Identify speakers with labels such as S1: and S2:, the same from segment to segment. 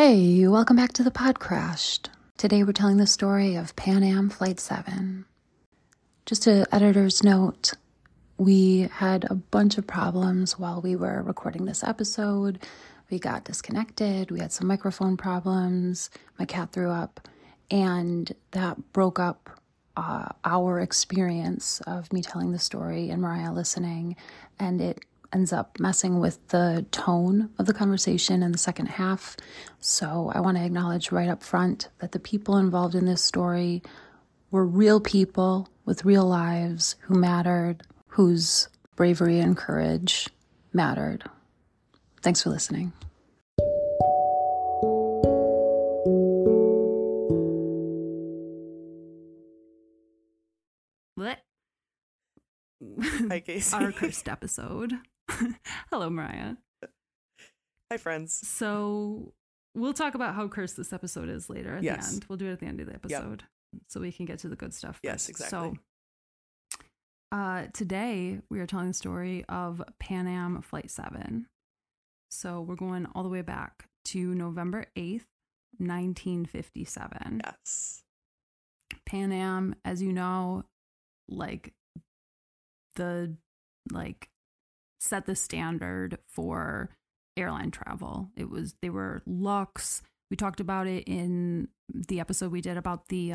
S1: Hey, welcome back to the Pod Crashed. Today we're telling the story of Pan Am Flight 7. Just an editor's note, we had a bunch of problems while we were recording this episode. We got disconnected, we had some microphone problems, my cat threw up, and that broke up our experience of me telling the story and Mariah listening, and it ends up messing with the tone of the conversation in the second half. So I want to acknowledge right up front that the people involved in this story were real people with real lives who mattered, whose bravery and courage mattered. Thanks for listening.
S2: What?
S3: Hi, Casey.
S2: Our cursed episode. Hello, Mariah.
S3: Hi, friends.
S2: So we'll talk about how cursed this episode is later at the end. We'll do it at the end of the episode so we can get to the good stuff first.
S3: Yes, exactly.
S2: So today we are telling the story of Pan Am Flight 7. So we're going all the way back to November 8th, 1957.
S3: Yes.
S2: Pan Am, as you know, set the standard for airline travel. They were luxe. We talked about it in the episode we did about the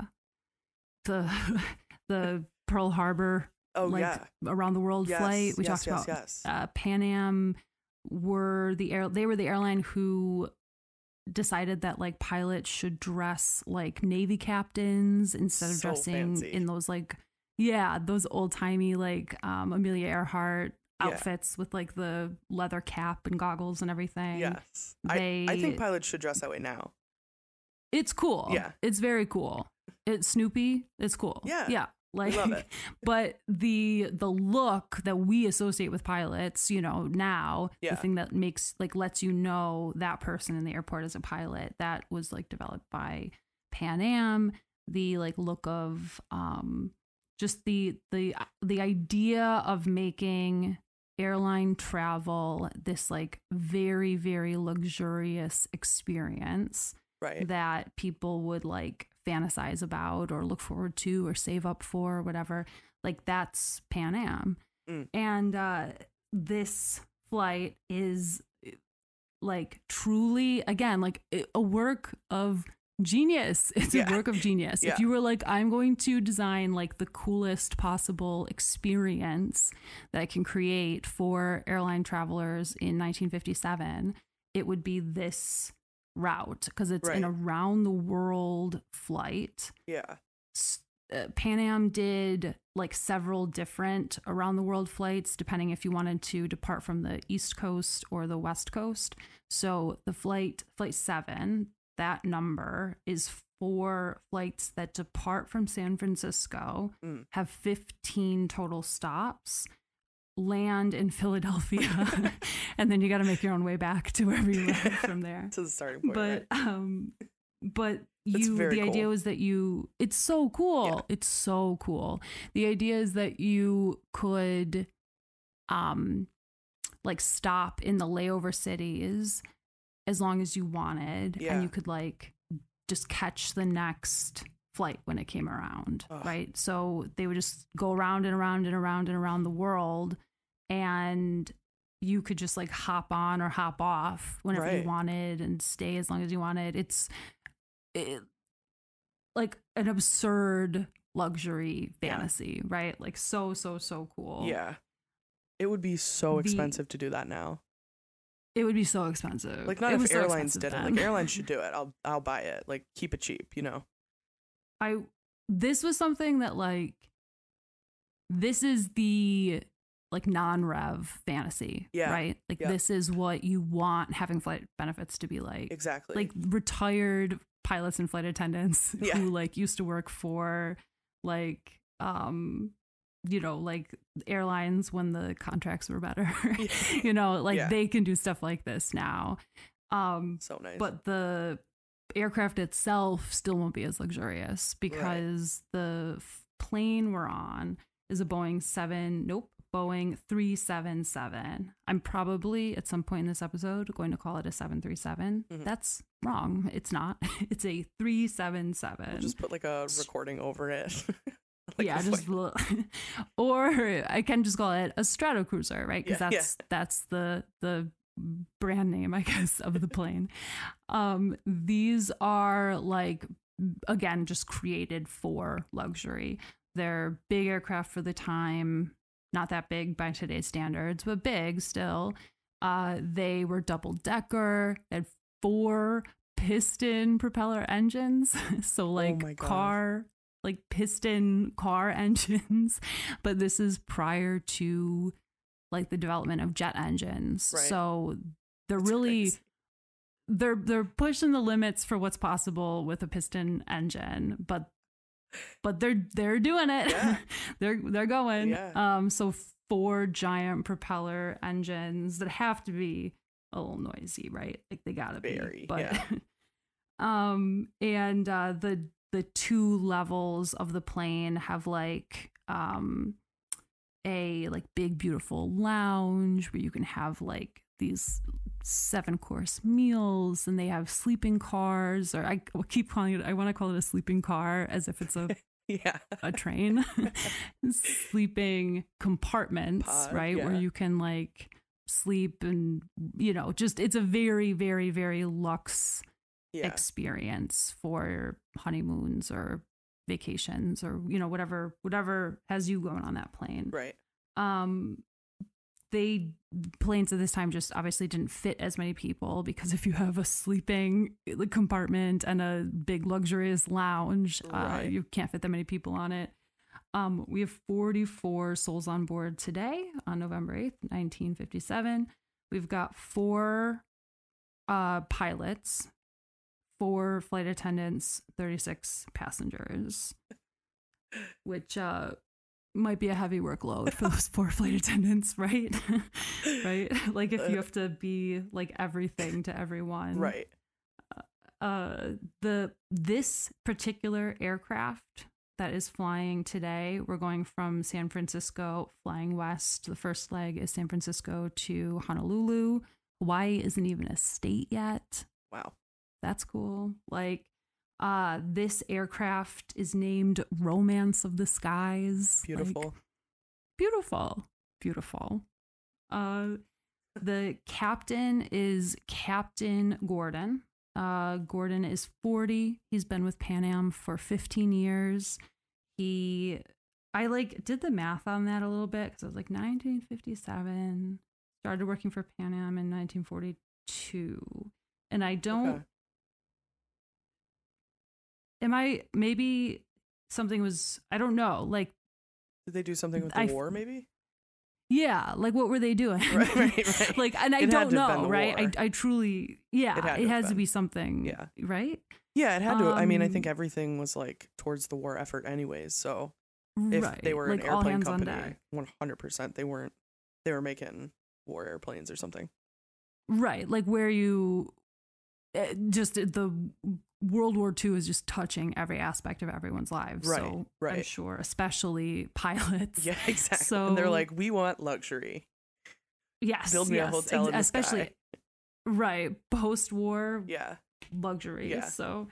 S2: Pearl Harbor around the world flight. We talked about Pan Am were the airline who decided that pilots should dress like Navy captains instead of dressing fancy in those those old-timey Amelia Earhart outfits with the leather cap and goggles and everything.
S3: Yes. I think pilots should dress that way now.
S2: It's cool.
S3: Yeah.
S2: It's very cool. It's Snoopy. It's cool.
S3: Yeah.
S2: Yeah.
S3: Love it.
S2: But the look that we associate with pilots, now, the thing that makes lets you know that person in the airport is a pilot, that was developed by Pan Am. The look of just the idea of making airline travel this very, very luxurious experience, right, that people would fantasize about or look forward to or save up for or whatever. That's Pan Am. And this flight is truly, again, a work of genius. It's a work of genius. If you were I'm going to design the coolest possible experience that I can create for airline travelers in 1957, it would be this route, because it's an around the world flight. Pan Am did several different around the world flights depending if you wanted to depart from the East Coast or the West Coast. So the flight 7, that number is 4 flights that depart from San Francisco, have 15 total stops, land in Philadelphia, and then you got to make your own way back to wherever you live from there.
S3: To the starting point.
S2: But the idea was that it's so cool. Yeah. It's so cool. The idea is that you could stop in the layover cities as long as you wanted, and you could just catch the next flight when it came around. Right. So they would just go around and around and around and around the world, and you could just hop on or hop off whenever you wanted and stay as long as you wanted. It's an absurd luxury fantasy, right? So cool.
S3: Yeah. It would be so expensive to do that now.
S2: It would be so expensive.
S3: Not if airlines did it. Airlines should do it. I'll buy it. Keep it cheap,
S2: This was something that this is the non-rev fantasy, right? This is what you want having flight benefits to be like.
S3: Exactly.
S2: Retired pilots and flight attendants who used to work for airlines when the contracts were better. They can do stuff like this now.
S3: So nice.
S2: But the aircraft itself still won't be as luxurious because the plane we're on is a Boeing Boeing 377. I'm probably at some point in this episode going to call it a 737. That's wrong. It's not. It's a 377.
S3: We'll just put like a recording over it.
S2: Like yeah, just or I can just call it a Stratocruiser, right? Because that's the brand name, I guess, of the plane. These are like, again, just created for luxury. They're big aircraft for the time, not that big by today's standards, but big still. They were double decker, had 4 piston propeller engines, so like piston car engines, but this is prior to like the development of jet engines. Right. So they're really they're pushing the limits for what's possible with a piston engine, but they're doing it. Yeah. they're going. Yeah. So 4 giant propeller engines that have to be a little noisy, right? Like they gotta be. But yeah. And the 2 levels of the plane have like a like big beautiful lounge where you can have like these 7-course meals, and they have sleeping cars, or I keep calling it, I want to call it a sleeping car as if it's a a train. Sleeping compartments, pod, right? Yeah. Where you can like sleep and, you know, just it's a very, very, very luxe experience for honeymoons or vacations or, you know, whatever has you going on that plane.
S3: Right.
S2: Planes at this time just obviously didn't fit as many people, because if you have a sleeping compartment and a big luxurious lounge, you can't fit that many people on it. We have 44 souls on board today on November 8th, 1957. We've got 4 pilots, 4 flight attendants, 36 passengers, which might be a heavy workload for those 4 flight attendants, right? Right? Like if you have to be like everything to everyone.
S3: Right.
S2: This particular aircraft that is flying today, we're going from San Francisco, flying west. The first leg is San Francisco to Honolulu. Hawaii isn't even a state yet.
S3: Wow. That's
S2: cool. Like, this aircraft is named Romance of the Skies.
S3: Beautiful.
S2: Like, beautiful. The captain is Captain Gordon. Gordon is 40. He's been with Pan Am for 15 years. I did the math on that a little bit, because I was like 1957, started working for Pan Am in 1942. And I don't, maybe something was, I don't know, like.
S3: Did they do something with the war, maybe?
S2: Yeah, like what were they doing?
S3: Right.
S2: Like, and I don't know, right? I truly, it has to be something, right?
S3: Yeah, it had to. I mean, I think everything was like towards the war effort anyways. So if they were like an airplane company, 100%, they were making war airplanes or something.
S2: Right. Like where you just the World War II is just touching every aspect of everyone's lives. Right. So I'm sure, especially pilots.
S3: Yeah, exactly. So, and they're like, we want luxury.
S2: Yes.
S3: Build me a hotel in the
S2: especially,
S3: sky.
S2: Right. Post-war.
S3: Yeah.
S2: Luxury. Yeah. So,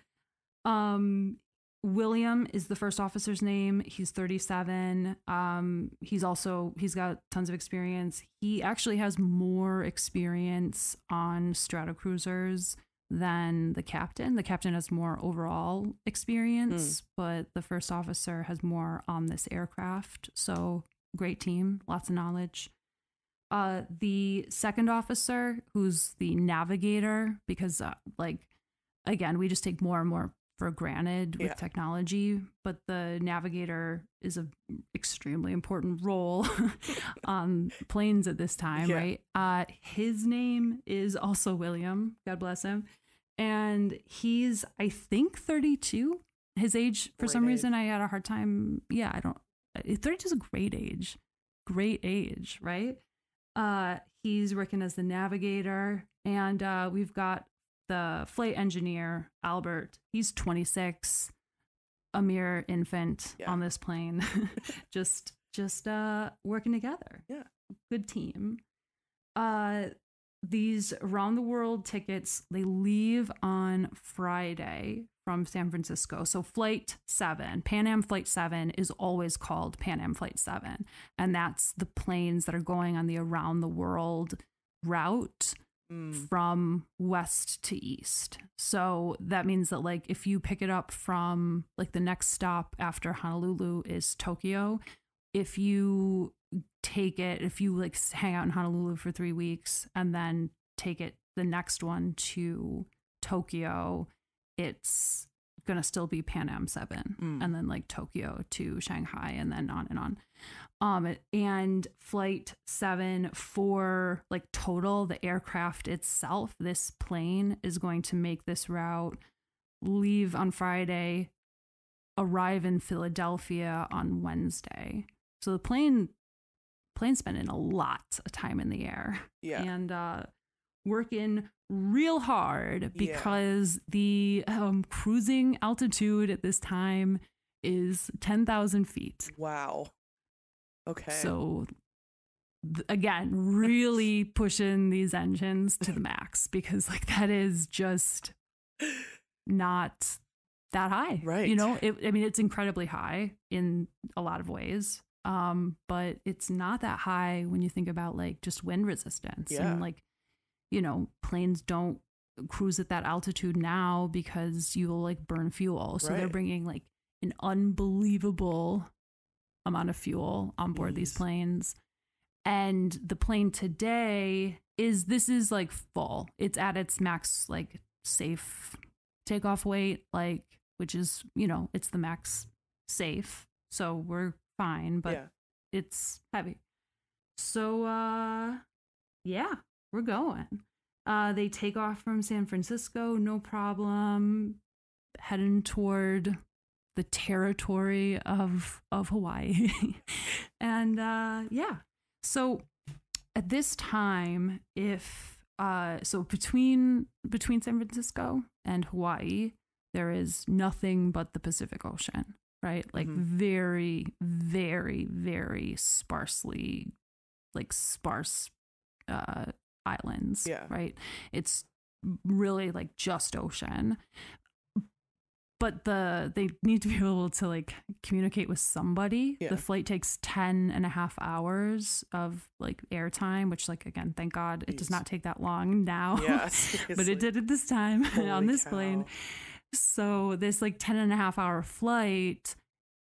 S2: William is the first officer's name. He's 37. He's got tons of experience. He actually has more experience on Stratocruisers than the captain. The captain has more overall experience, but the first officer has more on this aircraft. So great team, lots of knowledge. The second officer, who's the navigator, because again, we just take more and more for granted with technology, but the navigator is an extremely important role on planes at this time, right? His name is also William, God bless him. And he's, I think, 32. His age, for some reason, I had a hard time. 32 is a great age. Great age, right? He's working as the navigator. And we've got the flight engineer, Albert. He's 26, a mere infant on this plane. Just just working together.
S3: Yeah.
S2: Good team. These around the world tickets, they leave on Friday from San Francisco. So Flight 7, Pan Am Flight 7 is always called Pan Am Flight 7. And that's the planes that are going on the around the world route from west to east. So that means that like if you pick it up from like the next stop after Honolulu is Tokyo, if you like hang out in Honolulu for 3 weeks and then take it the next one to Tokyo, it's gonna still be Pan Am 7 and then like Tokyo to Shanghai and then on and on. And Flight 7 for like total, the aircraft itself, this plane is going to make this route, leave on Friday, arrive in Philadelphia on Wednesday. So the plane's spending a lot of time in the air and working real hard because the cruising altitude at this time is 10,000 feet.
S3: Wow. Okay.
S2: So again, really pushing these engines to the max because like that is just not that high.
S3: Right.
S2: You know, it's incredibly high in a lot of ways. But it's not that high when you think about like just wind resistance and like, you know, planes don't cruise at that altitude now because you'll like burn fuel. So they're bringing like an unbelievable amount of fuel on board these planes. And the plane today is like full. It's at its max, like safe takeoff weight, like, which is, you know, it's the max safe. So we're fine, but it's heavy. So, we're going. They take off from San Francisco, no problem, heading toward the territory of Hawaii. And, so at this time, between San Francisco and Hawaii, there is nothing but the Pacific Ocean. Right? Like very, very, very sparsely, like sparse islands. Yeah. Right? It's really like just ocean. But they need to be able to like communicate with somebody. Yeah. The flight takes 10.5 hours of like airtime, which like, again, thank God it does not take that long now. Yeah, but it did at this time on this plane. So this like 10.5 hour flight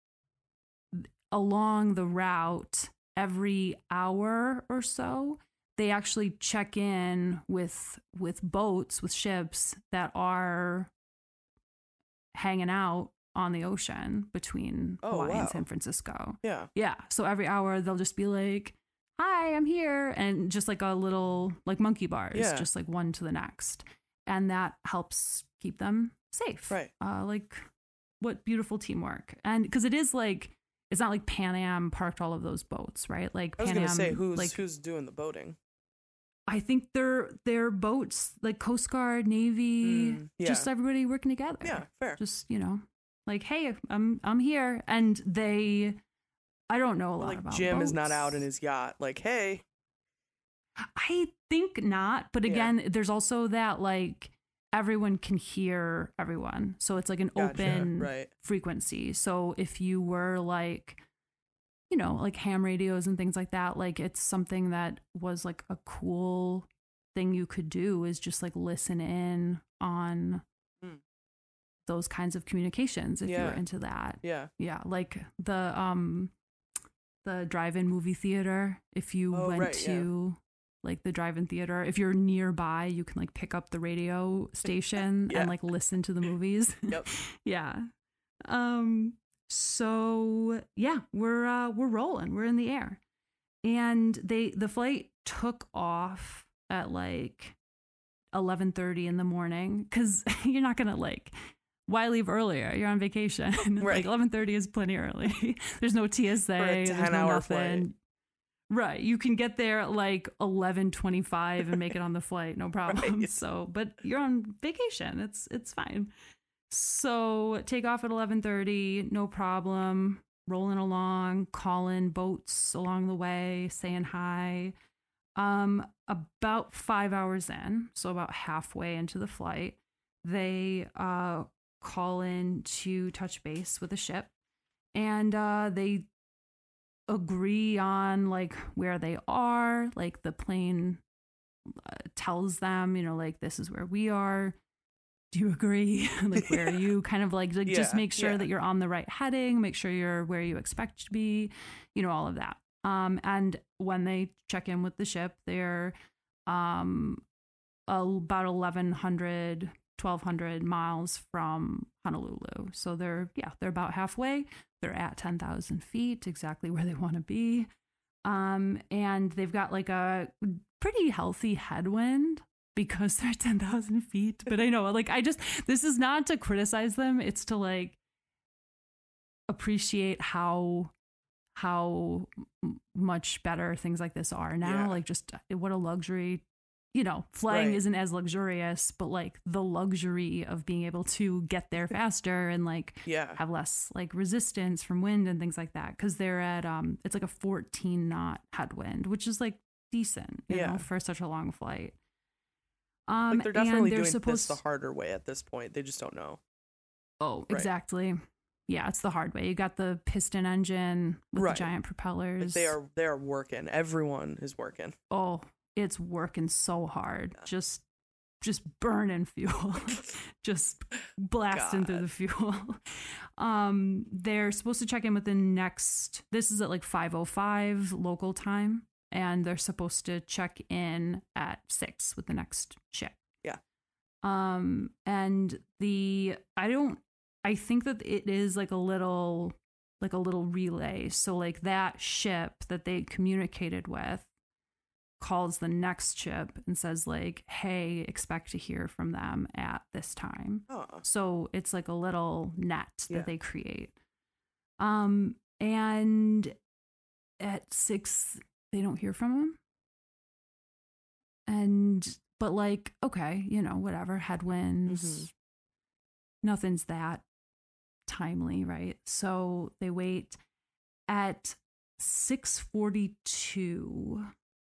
S2: along the route, every hour or so, they actually check in with boats, with ships that are hanging out on the ocean between Hawaii and San Francisco. Yeah. Yeah. So every hour they'll just be like, hi, I'm here. And just like a little like monkey bars, just like one to the next. And that helps keep them safe. Right. Like what beautiful teamwork. And because it is like, it's not like Pan Am parked all of those boats, right? Like
S3: I was going to say, who's doing the boating?
S2: I think they're boats, like Coast Guard, Navy, just everybody working together.
S3: Yeah, fair.
S2: Just, you know, like, hey, I'm here. And I don't know a lot about
S3: Jim
S2: boats.
S3: Is not out in his yacht. Like, hey.
S2: I think not. But again, there's also that like everyone can hear everyone. So it's like an open frequency. So if you were like, you know, like ham radios and things like that, like it's something that was like a cool thing you could do is just like listen in on those kinds of communications if you're into that. Yeah. Yeah. Like the drive-in movie theater, if you went to like the drive-in theater, if you're nearby, you can like pick up the radio station and like listen to the movies. Yep. Yeah. So yeah, we're rolling. We're in the air, and the flight took off at like 11:30 in the morning because you're not gonna like, why leave earlier? You're on vacation. Right. Like 11:30 is plenty early. There's no TSA.
S3: For a 10-hour flight.
S2: Right. You can get there at like 11:25 and make it on the flight, no problem.
S3: Right.
S2: So, but you're on vacation. It's fine. So take off at 11:30, no problem. rolling along, calling boats along the way, saying hi. About 5 hours in, so about halfway into the flight, they call in to touch base with the ship, and they agree on like where they are. Like the plane tells them, you know, like, this is where we are. Do you agree? Like, where are you? Kind of like just make sure that you're on the right heading, make sure you're where you expect to be, you know, all of that. And when they check in with the ship, they're about 1,200 miles from Honolulu. So they're about halfway. They're at 10,000 feet, exactly where they want to be. And they've got like a pretty healthy headwind because they're 10,000 feet. But I know, like, this is not to criticize them. It's to like appreciate how much better things like this are now. Yeah. Like, just what a luxury, you know, flying isn't as luxurious, but like the luxury of being able to get there faster and like have less like resistance from wind and things like that. Cause they're at, it's like a 14 knot headwind, which is like decent, you know, for such a long flight.
S3: Like they're definitely doing this the harder way at this point. They just don't know.
S2: Oh, exactly. Yeah, it's the hard way. You got the piston engine with the giant propellers.
S3: Like they are working. Everyone is working.
S2: Oh, it's working so hard. Yeah. Just burning fuel. Just blasting through the fuel. They're supposed to check in with the next, this is at like 5:05 local time, and they're supposed to check in at 6 with the next ship.
S3: Yeah.
S2: And I think that it is like a little relay. So like that ship that they communicated with calls the next ship and says like, hey, expect to hear from them at this time. Oh. So it's like a little net that they create. And at 6, they don't hear from them. But like, okay, you know, whatever, headwinds, nothing's that timely, right? So they wait. At 6:42,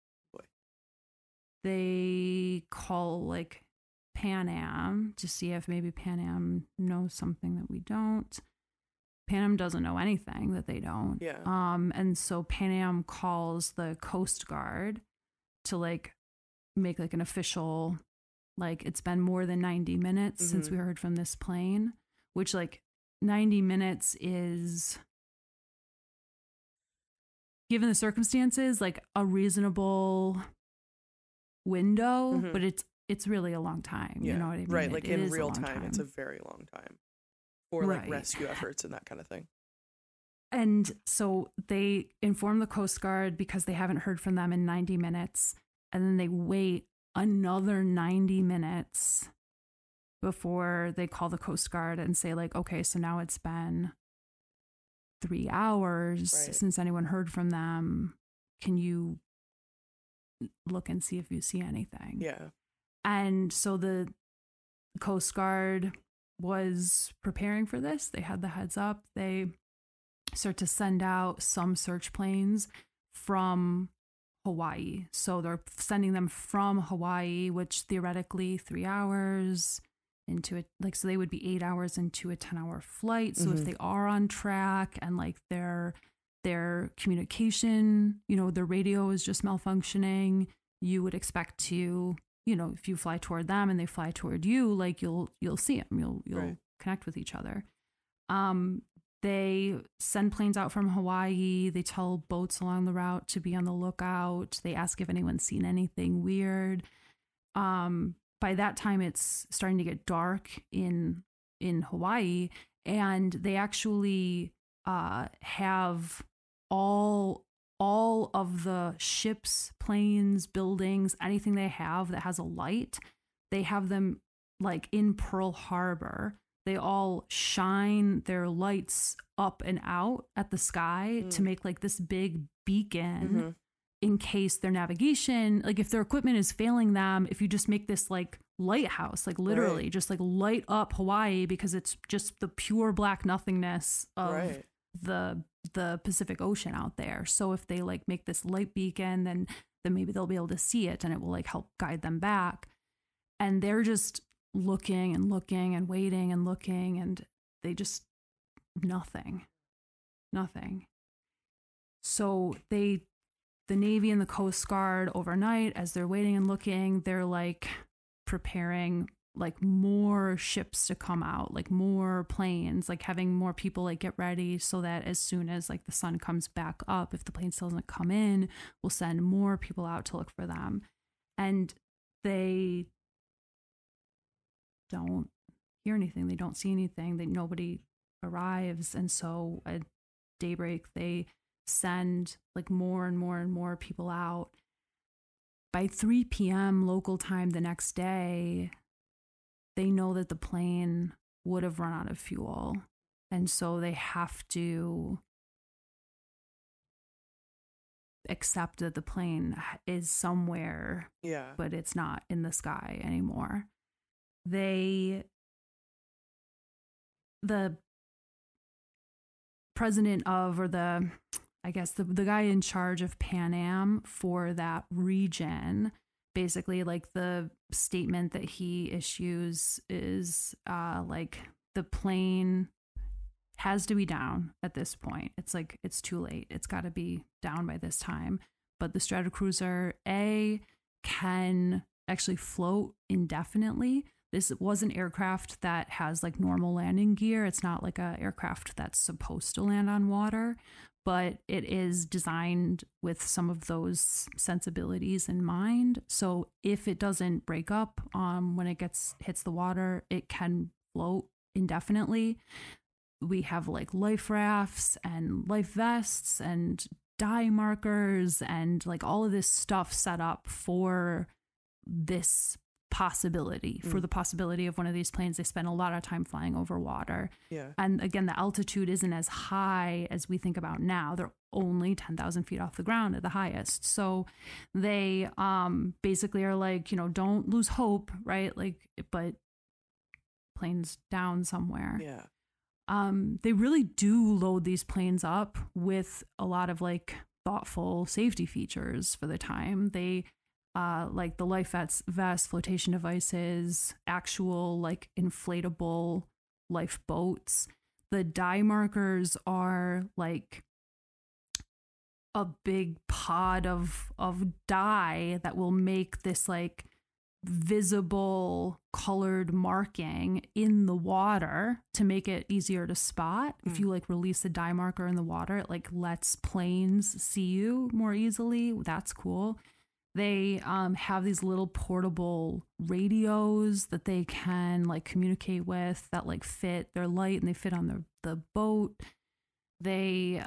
S2: they call like Pan Am to see if maybe Pan Am knows something that we don't. Pan Am doesn't know anything that they don't.
S3: Yeah.
S2: And so Pan Am calls the Coast Guard to like make like an official, like, it's been more than 90 minutes since we heard from this plane, which like 90 minutes is, given the circumstances, like a reasonable window, but it's really a long time. You know what I mean?
S3: Right. Like in real time, it's a very long time for like rescue efforts and that kind of thing.
S2: And so they inform the Coast Guard because they haven't heard from them in 90 minutes. And then they wait another 90 minutes before they call the Coast Guard and say like, okay, so now it's been 3 hours since anyone heard from them. Can you look and see if you see anything?
S3: Yeah.
S2: And so the Coast Guard was preparing for this. They had the heads up. They start to send out some search planes from Hawaii. So they're sending them from Hawaii, which theoretically 3 hours into it, like, so they would be 8 hours into a 10-hour flight. So if they are on track and like their communication, you know, their radio is just malfunctioning, you would expect to, you know, if you fly toward them and they fly toward you, like you'll see them, you'll connect with each other. They send planes out from Hawaii. They tell boats along the route to be on the lookout. They ask if anyone's seen anything weird. By that time, it's starting to get dark in Hawaii, and they actually have all of the ships, planes, buildings, anything they have that has a light. They have them like in Pearl Harbor. They all shine their lights up and out at the sky to make like this big beacon in case their navigation, like if their equipment is failing them, if you just make this like lighthouse, like literally just like light up Hawaii, because it's just the pure black nothingness of the the Pacific Ocean out there. So if they like make this light beacon, then maybe they'll be able to see it and it will like help guide them back. And they're just looking and looking and waiting and looking, and they just nothing. So the Navy and the Coast Guard overnight, as they're waiting and looking, they're like preparing like more ships to come out, like more planes, like having more people like get ready so that as soon as like the sun comes back up, if the plane still doesn't come in, we'll send more people out to look for them. And they don't hear anything. They don't see anything. Nobody arrives. And so at daybreak, they send like more and more and more people out. By 3 p.m. local time the next day, they know that the plane would have run out of fuel. And so they have to accept that the plane is somewhere, but it's not in the sky anymore. The president of, or the guy in charge of Pan Am for that region, basically like the statement that he issues is like the plane has to be down at this point. It's like, it's too late. It's got to be down by this time. But the Stratocruiser A can actually float indefinitely. This was an aircraft that has like normal landing gear. It's not like an aircraft that's supposed to land on water, but it is designed with some of those sensibilities in mind. So if it doesn't break up when it hits the water, it can float indefinitely. We have like life rafts and life vests and dye markers and like all of this stuff set up for this possibility, for the possibility of one of these planes. They spend a lot of time flying over water.
S3: Yeah.
S2: And again, the altitude isn't as high as we think about now. They're only 10,000 feet off the ground at the highest. So they basically are like, don't lose hope, right? Like, but planes down somewhere.
S3: Yeah.
S2: They really do load these planes up with a lot of like thoughtful safety features for the time. They like the life vest, flotation devices, actual like inflatable lifeboats. The dye markers are like a big pod of dye that will make this like visible colored marking in the water to make it easier to spot. If you like release a dye marker in the water, it like lets planes see you more easily. That's cool. They have these little portable radios that they can like communicate with that like fit. They're light and they fit on the boat. They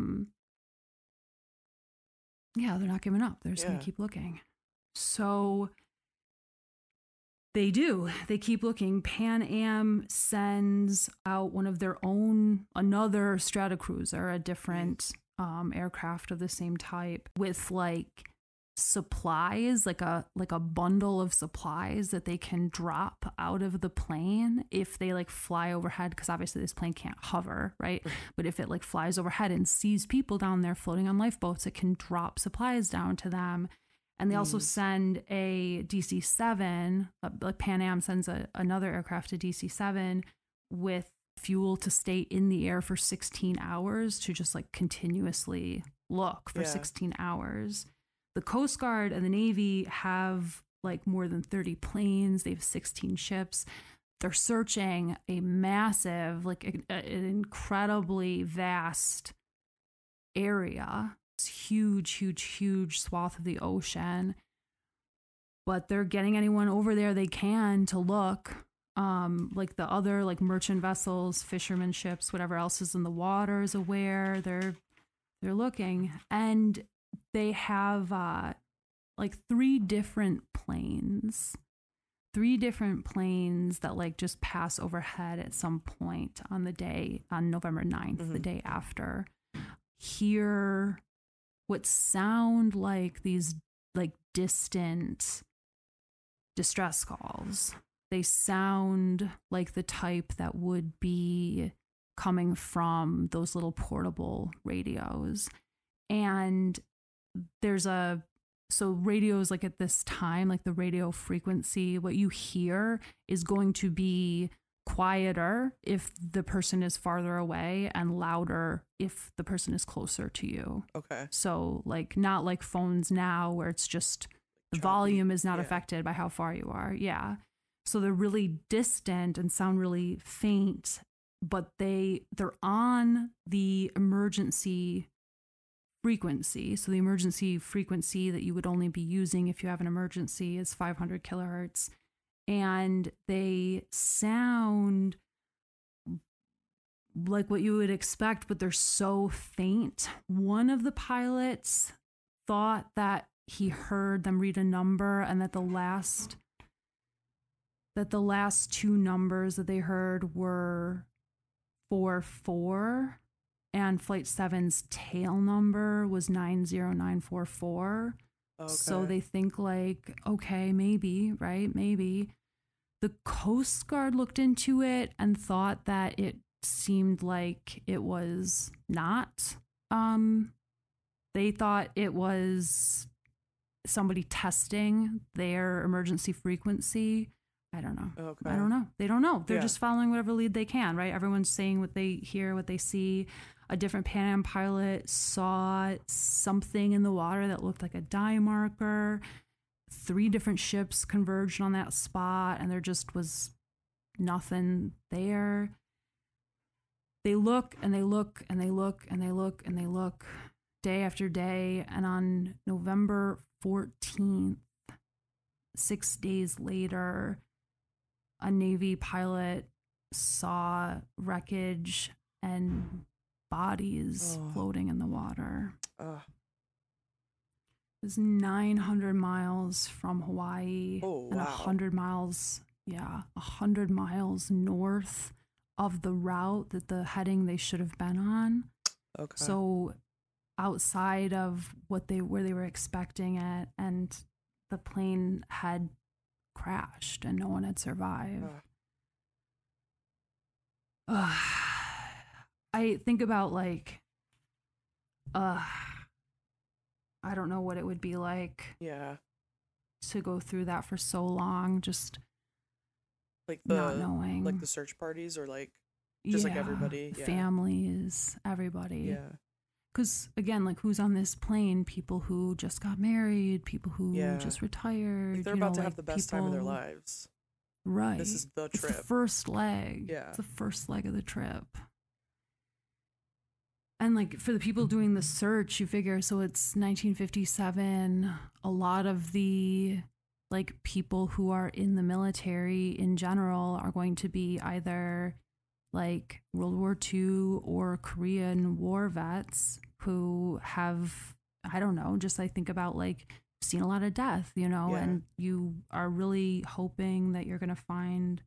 S2: they're not giving up. They're just gonna keep looking. So they do. They keep looking. Pan Am sends out one of their own, another Stratocruiser, a different aircraft of the same type, with like supplies, like a bundle of supplies that they can drop out of the plane if they like fly overhead, because obviously this plane can't hover, right? But if it like flies overhead and sees people down there floating on lifeboats, it can drop supplies down to them. And they also send a DC-7, like Pan Am sends another aircraft, a DC-7, with fuel to stay in the air for 16 hours to just like continuously look for 16 hours. The Coast Guard and the Navy have like more than 30 planes. They have 16 ships. They're searching a massive, like an incredibly vast area. It's huge swath of the ocean. But they're getting anyone over there they can to look. Like the other like merchant vessels, fishermen ships, whatever else is in the water is aware. They're looking. And they have like three different planes that like just pass overhead at some point on November 9th, the day after. Hear what sound like these like distant distress calls. They sound like the type that would be coming from those little portable radios. And so radios, like at this time, like the radio frequency, what you hear is going to be quieter if the person is farther away and louder if the person is closer to you.
S3: Okay.
S2: So like not like phones now where it's just the volume is not affected by how far you are. Yeah. So they're really distant and sound really faint, but they're on the emergency frequency. So the emergency frequency that you would only be using if you have an emergency is 500 kilohertz. And they sound like what you would expect, but they're so faint. One of the pilots thought that he heard them read a number and that the last two numbers that they heard were 44, and Flight 7's tail number was 90944.
S3: Okay.
S2: So they think like, okay, maybe, right? Maybe. The Coast Guard looked into it and thought that it seemed like it was not. They thought it was somebody testing their emergency frequency. I don't know.
S3: Okay.
S2: I don't know. They don't know. They're just following whatever lead they can, right? Everyone's saying what they hear, what they see. A different Pan Am pilot saw something in the water that looked like a dye marker. 3 different ships converged on that spot, and there just was nothing there. They look and they look and they look and they look and they look day after day. And on November 14th, 6 days later, a Navy pilot saw wreckage and bodies floating in the water. It was 900 miles from Hawaii and 100 miles, 100 miles north of the route that the heading they should have been on.
S3: Okay.
S2: So outside of where they were expecting it, and the plane had crashed and no one had survived. I think about like, I don't know what it would be like.
S3: Yeah.
S2: To go through that for so long, just
S3: like
S2: not knowing.
S3: Like the search parties, or like just like everybody. Yeah.
S2: Families, everybody.
S3: Yeah.
S2: Because again, like who's on this plane? People who just got married, people who just retired.
S3: Like they're about to have the best time of their lives.
S2: Right.
S3: This is the trip.
S2: It's the first leg.
S3: Yeah.
S2: It's the first leg of the trip. And like for the people doing the search, you figure, so it's 1957. A lot of the like people who are in the military in general are going to be either like World War II or Korean War vets who have, I don't know, just I think about like seen a lot of death, you know, and you are really hoping that you're going to find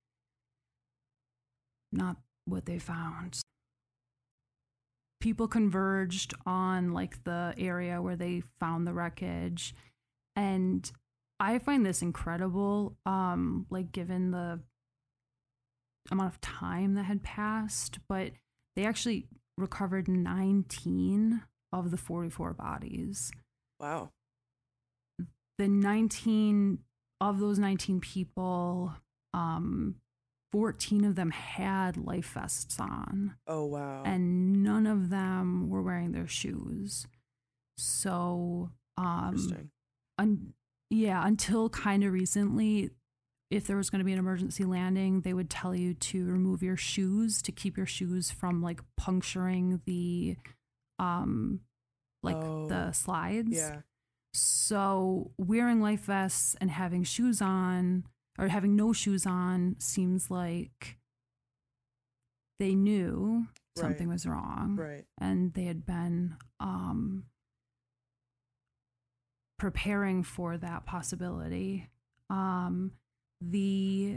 S2: not what they found. People converged on like the area where they found the wreckage, and I find this incredible, like given the amount of time that had passed, but they actually recovered 19 of the 44 bodies.
S3: Wow.
S2: The 19 of those 19 people, 14 of them had life vests on.
S3: Oh, wow.
S2: And none of them were wearing their shoes. So,
S3: interesting.
S2: Until kind of recently, if there was going to be an emergency landing, they would tell you to remove your shoes to keep your shoes from like puncturing the, the slides.
S3: Yeah.
S2: So wearing life vests and having shoes on, or having no shoes on, seems like they knew something was wrong.
S3: Right.
S2: And they had been preparing for that possibility. The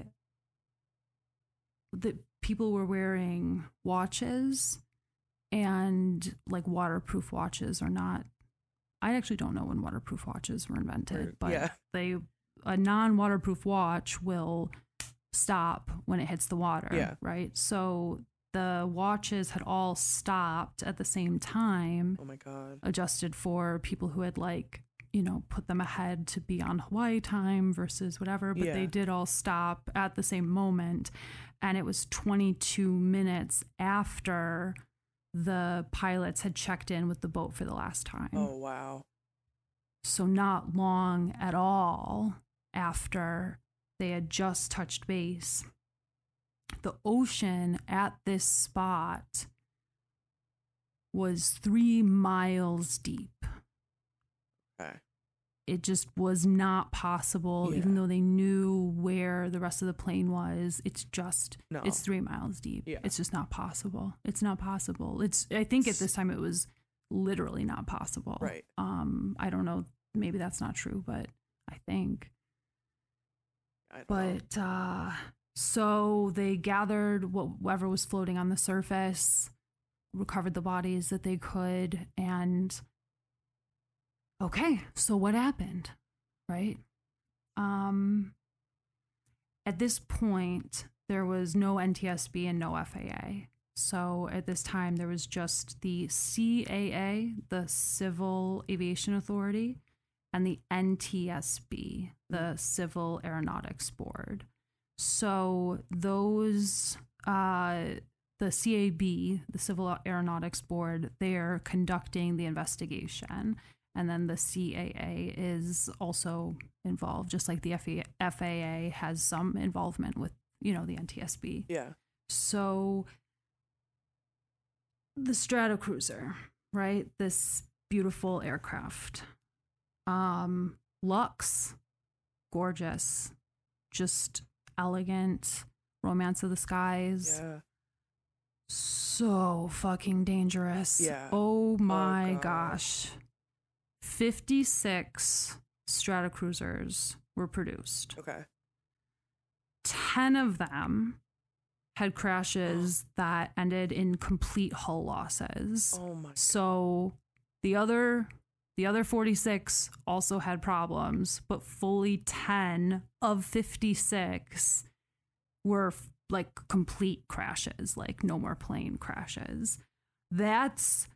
S2: people were wearing watches, and like waterproof watches are not, I actually don't know when waterproof watches were invented, but a non-waterproof watch will stop when it hits the water, right? So the watches had all stopped at the same time.
S3: Oh my God.
S2: Adjusted for people who had like, you know, put them ahead to be on Hawaii time versus whatever, but they did all stop at the same moment. And it was 22 minutes after the pilots had checked in with the boat for the last time.
S3: Oh, wow.
S2: So not long at all after they had just touched base. The ocean at this spot was 3 miles deep.
S3: Okay.
S2: It just was not possible, even though they knew where the rest of the plane was. It's 3 miles deep. Yeah. It's just not possible. It's not possible. I think at this time it was literally not possible.
S3: Right.
S2: I don't know. Maybe that's not true, but I think. So they gathered whatever was floating on the surface, recovered the bodies that they could, and okay, so what happened, right? At this point, there was no NTSB and no FAA. So at this time, there was just the CAA, the Civil Aviation Authority, and the NTSB, the Civil Aeronautics Board. So those, the CAB, the Civil Aeronautics Board, they're conducting the investigation. And then the CAA is also involved, just like the FAA has some involvement with, you know, the NTSB.
S3: Yeah.
S2: So the Stratocruiser, right? This beautiful aircraft. Luxe, gorgeous, just elegant, romance of the skies.
S3: Yeah.
S2: So fucking dangerous.
S3: Yeah.
S2: Oh my gosh. 56 Stratocruisers were produced.
S3: Okay.
S2: 10 of them had crashes that ended in complete hull losses.
S3: Oh my God.
S2: So the other 46 also had problems, but fully 10 of 56 were like complete crashes, like no more plane crashes. That's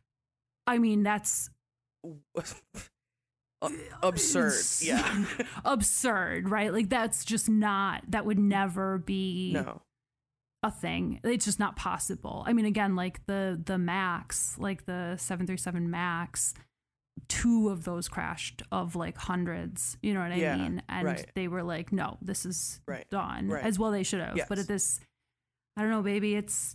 S3: absurd. Yeah.
S2: Absurd, right? Like that would never be a thing. It's just not possible. I mean, again, like the Max, like the 737 Max, 2 of those crashed of like hundreds, you know what I mean? And they were like, no, this is done. As well they should have. Yes. But at this, I don't know, baby, it's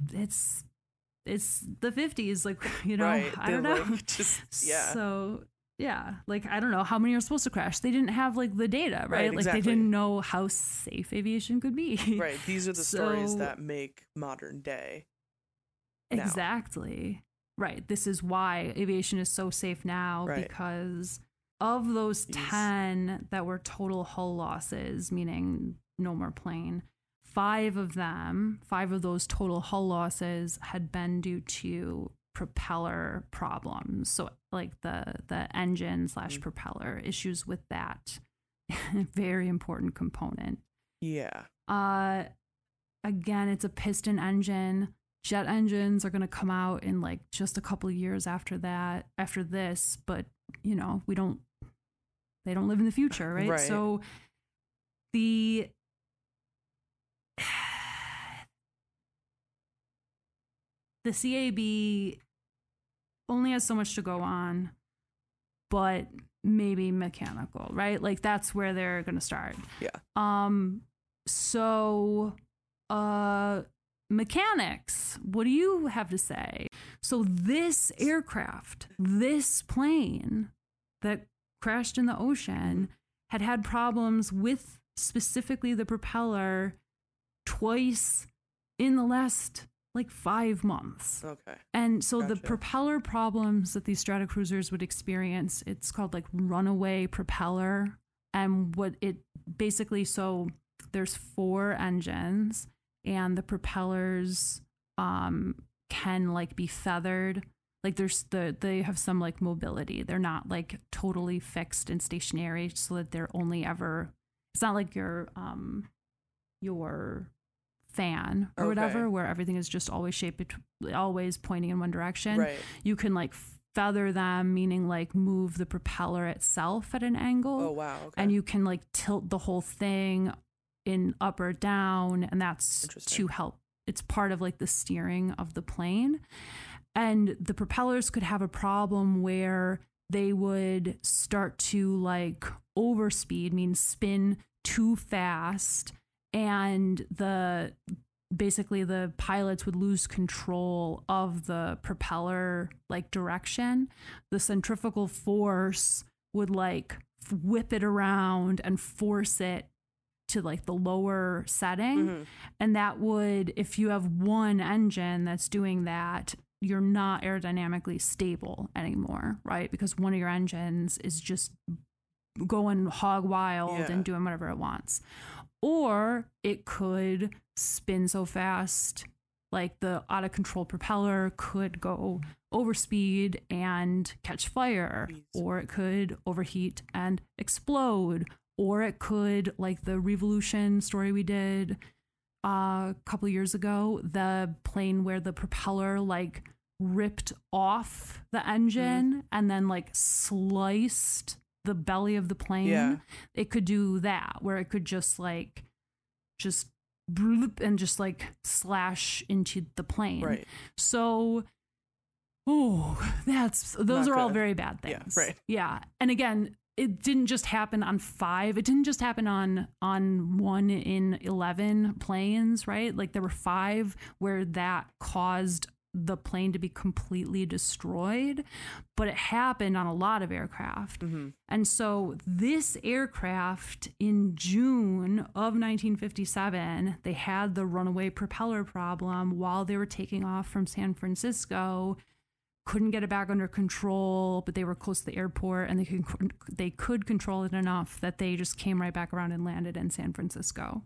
S2: the 50s, like, you know, I don't know.
S3: Like,
S2: So yeah, like, I don't know how many are supposed to crash. They didn't have like the data, right? Like
S3: exactly.
S2: they didn't know how safe aviation could be.
S3: Right. These are the stories that make modern day. Now.
S2: Exactly. Right. This is why aviation is so safe now, because of those 10 that were total hull losses, meaning no more plane, 5 of those total hull losses had been due to propeller problems. So like the engine / propeller issues with that very important component.
S3: Yeah.
S2: Again, it's a piston engine. Jet engines are going to come out in like just a couple of years after this, but you know, they don't live in the future, right? So the CAB only has so much to go on, but maybe mechanical, right? Like that's where they're going to start.
S3: Yeah.
S2: Mechanics, what do you have to say? So this aircraft, this plane that crashed in the ocean had problems with specifically the propeller twice in the last like 5 months.
S3: Okay.
S2: And so the propeller problems that these Stratocruisers would experience, it's called like runaway propeller. And what it basically, so there's 4 engines and the propellers can like be feathered. Like they have some like mobility. They're not like totally fixed and stationary, so that they're only ever, it's not like your fan or whatever, where everything is just always always pointing in one direction.
S3: Right.
S2: You can like feather them, meaning like move the propeller itself at an angle.
S3: Oh, wow. Okay.
S2: And you can like tilt the whole thing in up or down. And that's to help. It's part of like the steering of the plane. And the propellers could have a problem where they would start to like overspeed, means spin too fast, and basically the pilots would lose control of the propeller like direction. The centrifugal force would like whip it around and force it to like the lower setting. And that would, if you have one engine that's doing that, you're not aerodynamically stable anymore, right? Because one of your engines is just going hog wild and doing whatever it wants. Or it could spin so fast, like the out of control propeller could go overspeed and catch fire, or it could overheat and explode, or it could, like the Revolution story we did a couple of years ago, the plane where the propeller like ripped off the engine and then like sliced the belly of the plane. It could do that, where it could just and just like slash into the plane.
S3: Right.
S2: So, those are all very bad things.
S3: Yeah. Right.
S2: Yeah. And again, it didn't just happen on 5. It didn't just happen on 1 in 11 planes, right? Like there were 5 where that caused the plane to be completely destroyed, but it happened on a lot of aircraft. And so this aircraft in June of 1957, they had the runaway propeller problem while they were taking off from San Francisco, couldn't get it back under control, but they were close to the airport and they could control it enough that they just came right back around and landed in San Francisco.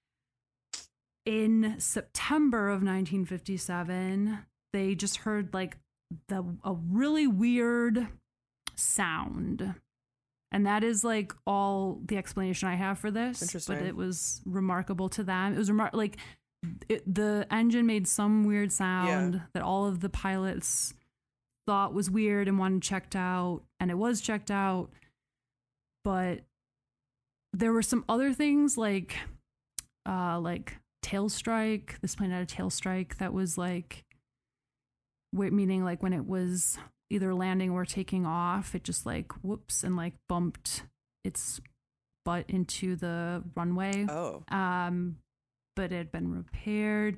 S2: In September of 1957, they just heard like a really weird sound. And that is like all the explanation I have for this.
S3: Interesting.
S2: But it was remarkable to them. It was the engine made some weird sound that all of the pilots thought was weird and wanted checked out, and it was checked out. But there were some other things like tail strike. This plane had a tail strike that was like, meaning like when it was either landing or taking off, it just like whoops and like bumped its butt into the runway. But it had been repaired.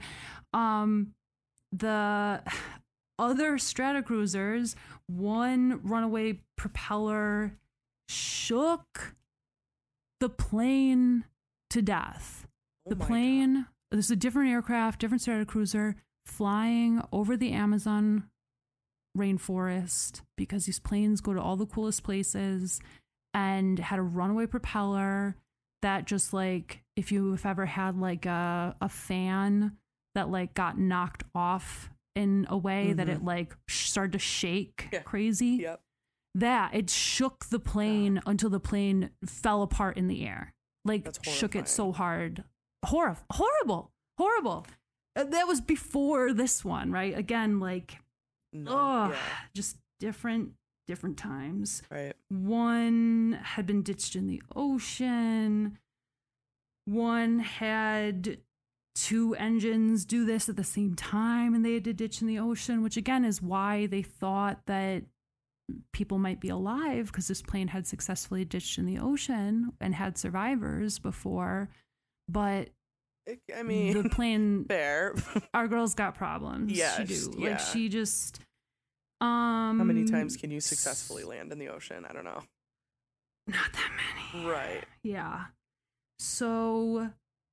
S2: The other Stratocruisers, one runaway propeller shook the plane to death. The plane, this is a different aircraft, different Stratocruiser, flying over the Amazon rainforest, because these planes go to all the coolest places, and had a runaway propeller that just like, if you've ever had like a fan that like got knocked off in a way that it like started to shake crazy. That it shook the plane until the plane fell apart in the air. Like shook it so hard. Horrible. That was before this one, right? Again, like, just different times.
S3: Right.
S2: One had been ditched in the ocean. One had 2 engines do this at the same time, and they had to ditch in the ocean, which again is why they thought that people might be alive, because this plane had successfully ditched in the ocean and had survivors before. But
S3: I mean,
S2: the plane,
S3: fair.
S2: Our girl's got problems.
S3: Yes,
S2: she do.
S3: yeah.
S2: Like she just.
S3: How many times can you successfully land in the ocean? I don't know.
S2: Not that many.
S3: Right.
S2: Yeah. So,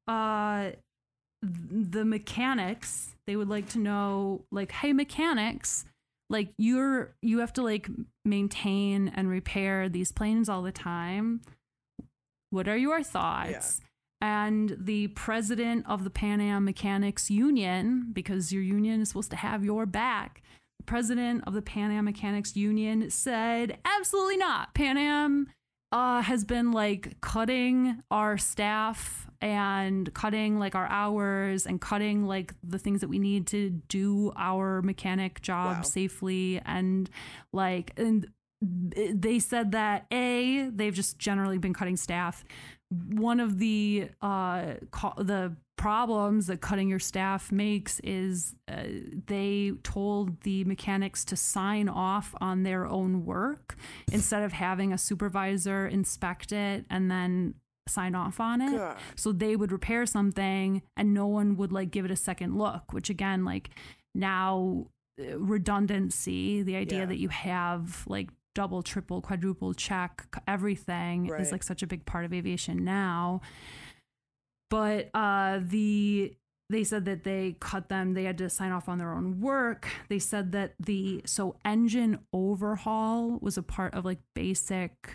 S2: the mechanics, they would like to know, like, hey, mechanics, like you have to like maintain and repair these planes all the time. What are your thoughts? And the president of the Pan Am Mechanics Union, because your union is supposed to have your back, the president of the Pan Am Mechanics Union said, absolutely not. Pan Am has been like cutting our staff and cutting like our hours and cutting like the things that we need to do our mechanic job safely. And like, and they said that they've just generally been cutting staff. One of the problems that cutting your staff makes is they told the mechanics to sign off on their own work instead of having a supervisor inspect it and then sign off on it. God. So they would repair something and no one would like give it a second look, which again, like now redundancy, the idea that you have like double, triple, quadruple check everything is like such a big part of aviation now. But they said that they cut them. They had to sign off on their own work. They said that engine overhaul was a part of like basic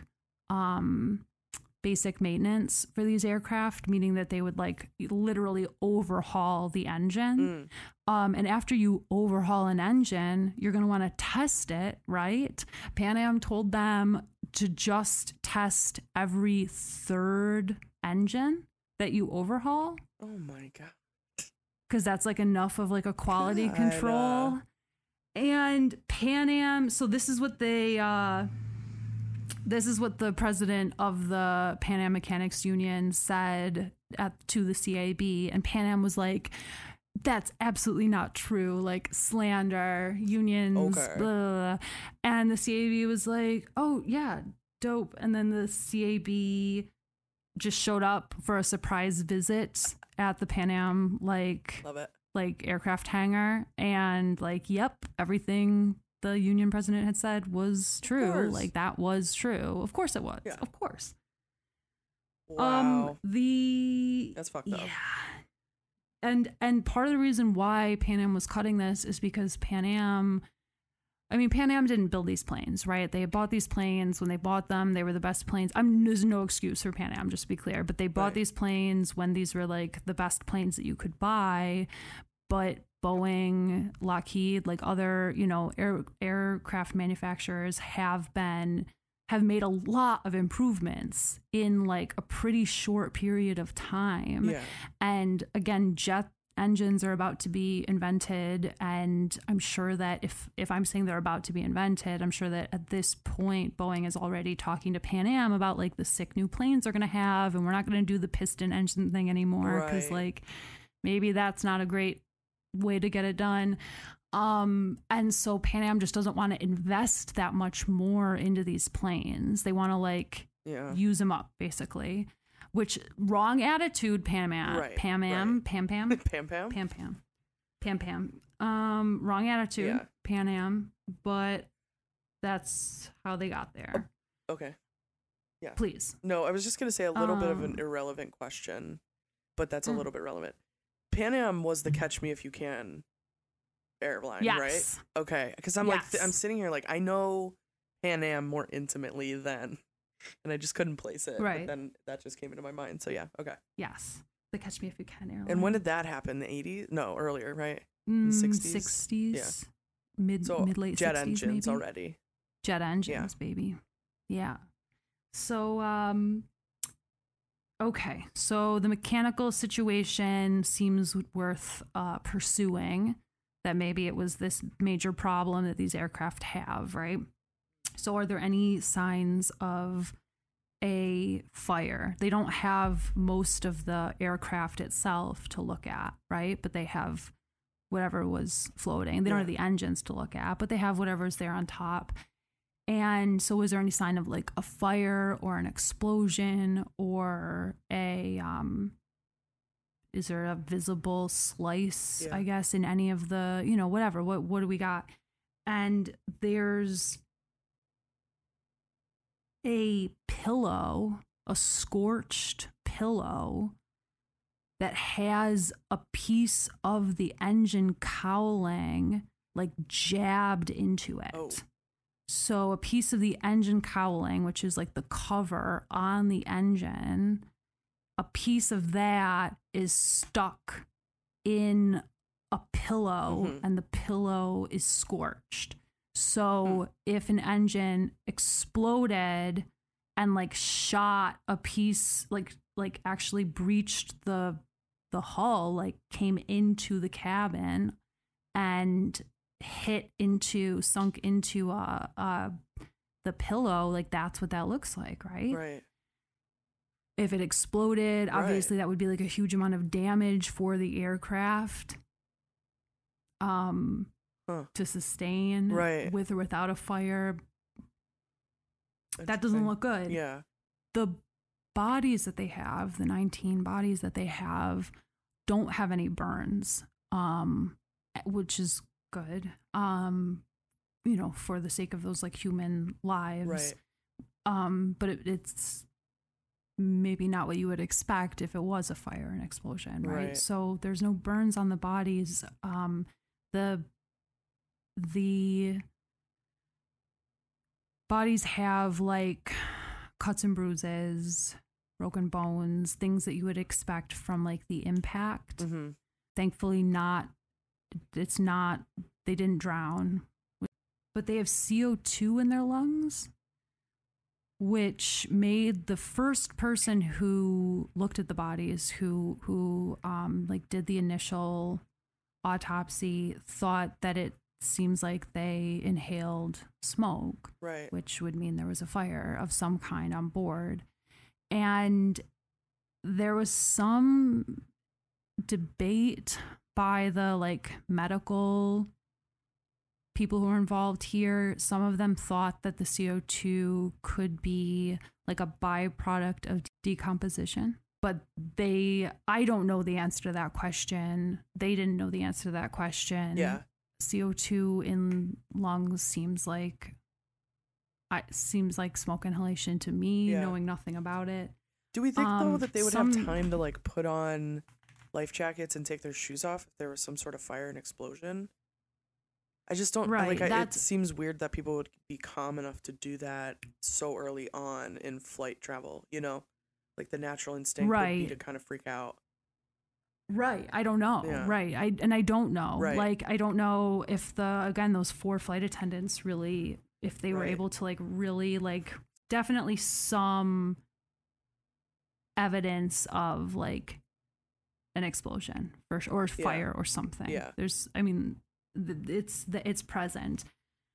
S2: maintenance for these aircraft, meaning that they would like literally overhaul the engine. And after you overhaul an engine, you're going to want to test it, right? Pan Am told them to just test every third engine that you overhaul.
S3: Oh my God.
S2: Because that's like enough of like a quality control. And Pan Am, so this is what the president of the Pan Am Mechanics Union said to the CAB, and Pan Am was like, that's absolutely not true, like slander, unions, blah, blah, blah. And the CAB was like, oh yeah, dope. And then the CAB just showed up for a surprise visit at the Pan Am like aircraft hangar, and like, yep, everything the union president had said was true. Like that was true. Of course it was. Yeah. Of course.
S3: Wow. That's fucked up.
S2: Yeah. And part of the reason why Pan Am was cutting this is because Pan Am didn't build these planes, right? They bought these planes. When they bought them, they were the best planes. There's no excuse for Pan Am, just to be clear, but they bought these planes when these were like the best planes that you could buy. But Boeing, Lockheed, like other, aircraft manufacturers have made a lot of improvements in like a pretty short period of time. Yeah. And again, jet engines are about to be invented, and I'm sure that if I'm saying they're about to be invented, I'm sure that at this point Boeing is already talking to Pan Am about like the sick new planes they're going to have, and we're not going to do the piston engine thing anymore because like maybe that's not a great way to get it done. And so Pan Am just doesn't want to invest that much more into these planes. They want to like use them up basically, which wrong attitude, Pan Am.
S3: Right.
S2: Pam Am. Pam Pam.
S3: Pam Pam.
S2: Pam Pam. Pam Pam. Wrong attitude, Pan Am, but that's how they got there.
S3: Okay. Yeah.
S2: Please.
S3: No, I was just going to say a little bit of an irrelevant question, but that's a little bit relevant. Pan Am was the Catch Me If You Can airline, right? Okay, because I'm like, I'm sitting here like, I know Pan Am more intimately then, and I just couldn't place it. Right. But then that just came into my mind. So yeah, okay.
S2: Yes, the Catch Me If You Can airline.
S3: And when did that happen? The 80s? No, earlier, right? The 60s?
S2: 60s. Yeah. Mid-late 60s,
S3: jet engines
S2: maybe?
S3: Already.
S2: Jet engines, baby. Yeah. So, okay, so the mechanical situation seems worth pursuing, that maybe it was this major problem that these aircraft have, right? So are there any signs of a fire? They don't have most of the aircraft itself to look at, right? But they have whatever was floating. They don't have the engines to look at, but they have whatever's there on top. And so is there any sign of like a fire or an explosion or is there a visible slice, I guess, in any of the, whatever, what do we got? And there's a pillow, a scorched pillow that has a piece of the engine cowling like jabbed into it. Oh. So a piece of the engine cowling, which is like the cover on the engine, a piece of that is stuck in a pillow and the pillow is scorched. So if an engine exploded and like shot a piece, like actually breached the hull, like came into the cabin and sunk into the pillow. Like that's what that looks like, right?
S3: Right.
S2: If it exploded, obviously that would be like a huge amount of damage for the aircraft to sustain, with or without a fire. That doesn't look good.
S3: Yeah.
S2: The bodies that they have, the 19 bodies that they have, don't have any burns, which is good, you know, for the sake of those like human lives.
S3: Right.
S2: But it's maybe not what you would expect if it was a fire and explosion, right? So there's no burns on the bodies. The bodies have like cuts and bruises, broken bones, things that you would expect from like the impact.
S3: Mm-hmm.
S2: Thankfully they didn't drown, but they have CO2 in their lungs, which made the first person who looked at the bodies, who like did the initial autopsy, thought that it seems like they inhaled smoke,
S3: right?
S2: Which would mean there was a fire of some kind on board. And there was some debate by the like medical people who were involved here. Some of them thought that the CO2 could be like a byproduct of decomposition, but I don't know the answer to that question. They didn't know the answer to that question.
S3: Yeah.
S2: CO2 in lungs seems like smoke inhalation to me, knowing nothing about it.
S3: Do we think though that they would have time to like put on life jackets and take their shoes off if there was some sort of fire and explosion? I just don't it seems weird that people would be calm enough to do that so early on in flight travel, you know? Like the natural instinct would be to kind of freak out.
S2: Right. I don't know.
S3: Yeah.
S2: Right. I don't know. Right. Like, I don't know if those 4 flight attendants really, if they were able to like really like definitely some evidence of like an explosion or fire or something.
S3: Yeah.
S2: It's present.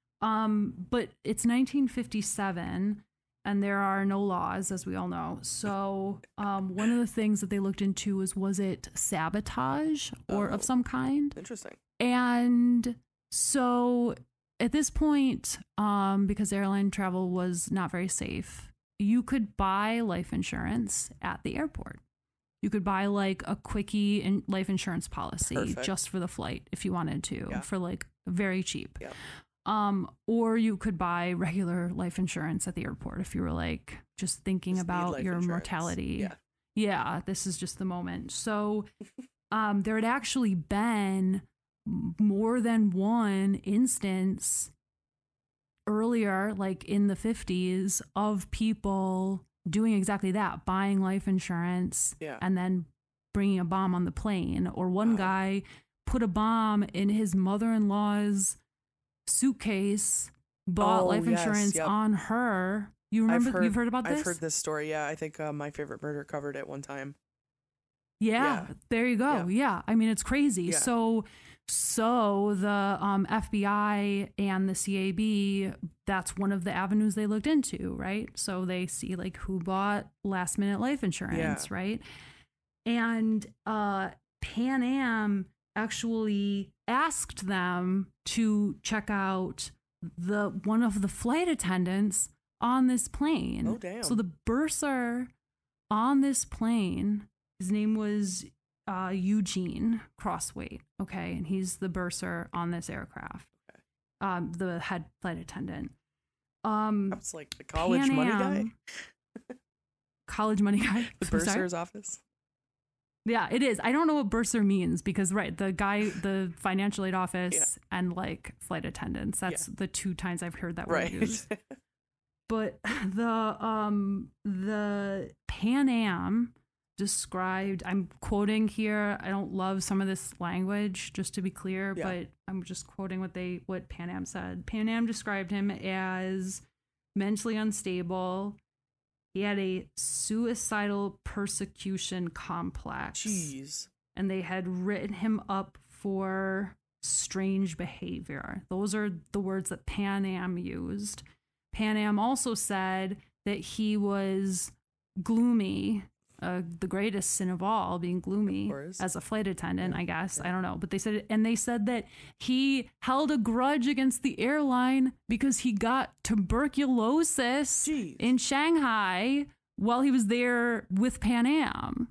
S2: But it's 1957 and there are no laws, as we all know. So one of the things that they looked into was it sabotage or of some kind?
S3: Interesting.
S2: And so at this point, because airline travel was not very safe, you could buy life insurance at the airport. You could buy like a quickie life insurance policy just for the flight if you wanted to, for like very cheap.
S3: Yeah.
S2: Or you could buy regular life insurance at the airport if you were like just thinking about your mortality. Yeah, this is just the moment. So there had actually been more than one instance earlier, like in the 50s, of people doing exactly that, buying life insurance and then bringing a bomb on the plane. Or one guy put a bomb in his mother-in-law's suitcase, bought life insurance on her. You remember? You've heard about this?
S3: I've heard this story. Yeah, I think My Favorite Murder covered it one time.
S2: Yeah, there you go. Yeah, I mean, it's crazy.
S3: Yeah.
S2: So the FBI and the CAB, that's one of the avenues they looked into, right? So they see like who bought last minute life insurance, right? And Pan Am actually asked them to check out one of the flight attendants on this plane.
S3: Oh, damn.
S2: So the bursar on this plane, his name was Eugene Crosswaite, okay? And he's the bursar on this aircraft, the head flight attendant.
S3: That's like the college money guy?
S2: College money guy.
S3: The bursar's office?
S2: Yeah, it is. I don't know what bursar means because, the financial aid office and like flight attendants, that's the 2 times I've heard that word used. But the Pan Am described, I'm quoting here, I don't love some of this language, just to be clear, but I'm just quoting what Pan Am said. Pan Am described him as mentally unstable, he had a suicidal persecution complex.
S3: Jeez.
S2: And they had written him up for strange behavior. Those are the words that Pan Am used. Pan Am also said that he was gloomy, the greatest sin of all, being gloomy as a flight attendant, I guess. I don't know. But they said that he held a grudge against the airline because he got tuberculosis in Shanghai while he was there with Pan Am.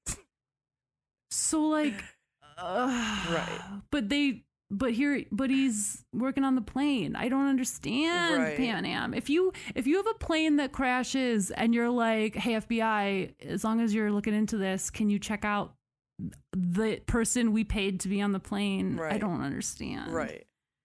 S2: So like,
S3: right.
S2: But he's working on the plane. I don't understand Pan Am. If you have a plane that crashes and you're like, hey, FBI, as long as you're looking into this, can you check out the person we paid to be on the plane?
S3: Right.
S2: I don't understand.
S3: Right.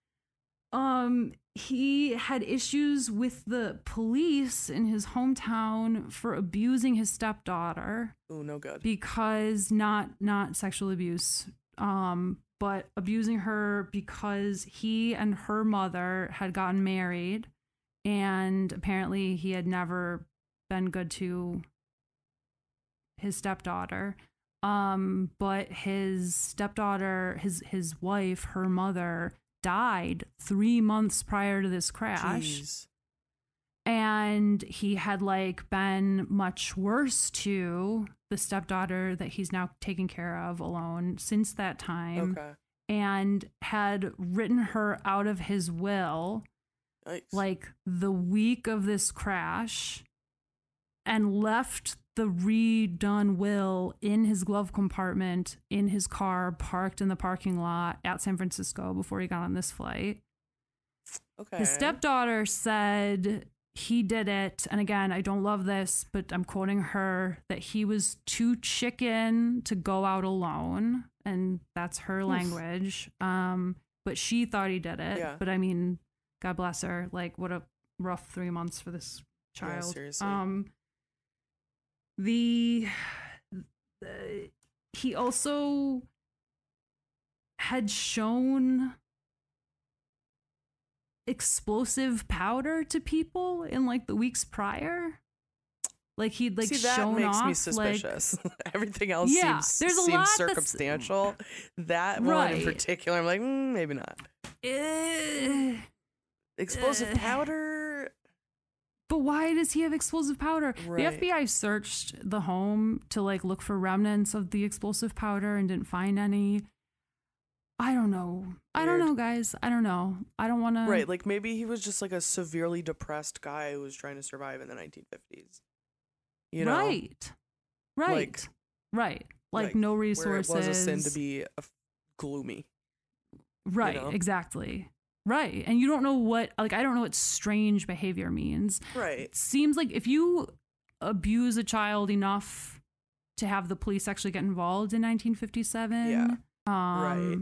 S2: He had issues with the police in his hometown for abusing his stepdaughter.
S3: Oh, no good.
S2: Because not sexual abuse, but abusing her because he and her mother had gotten married, and apparently he had never been good to his stepdaughter. But his stepdaughter, his wife, her mother, died 3 months prior to this crash.
S3: Jeez.
S2: And he had like been much worse to the stepdaughter that he's now taking care of alone since that time.
S3: Okay.
S2: And had written her out of his will like the week of this crash, and left the redone will in his glove compartment in his car parked in the parking lot at San Francisco before he got on this flight.
S3: Okay.
S2: His stepdaughter said he did it, and again, I don't love this, but I'm quoting her, that he was too chicken to go out alone, and that's her language. But she thought he did it.
S3: Yeah.
S2: But I mean, God bless her. Like, what a rough 3 months for this child.
S3: Yeah, seriously.
S2: He also had shown explosive powder to people in like the weeks prior. Like he'd like shown
S3: that makes
S2: off,
S3: me suspicious.
S2: Like,
S3: everything else seems circumstantial. That one in particular, I'm like, maybe not. Explosive powder.
S2: But why does he have explosive powder?
S3: Right.
S2: The FBI searched the home to like look for remnants of the explosive powder and didn't find any. I don't know. Weird. I don't know, guys. I don't know. I don't want to.
S3: Right. Like maybe he was just like a severely depressed guy who was trying to survive in the 1950s. You know?
S2: Right. Like no resources.
S3: Where it was a sin to be gloomy.
S2: Right.
S3: You know?
S2: Exactly. Right. And you don't know what, like, I don't know what strange behavior means.
S3: Right.
S2: It seems like if you abuse a child enough to have the police actually get involved in 1957.
S3: Yeah. Right.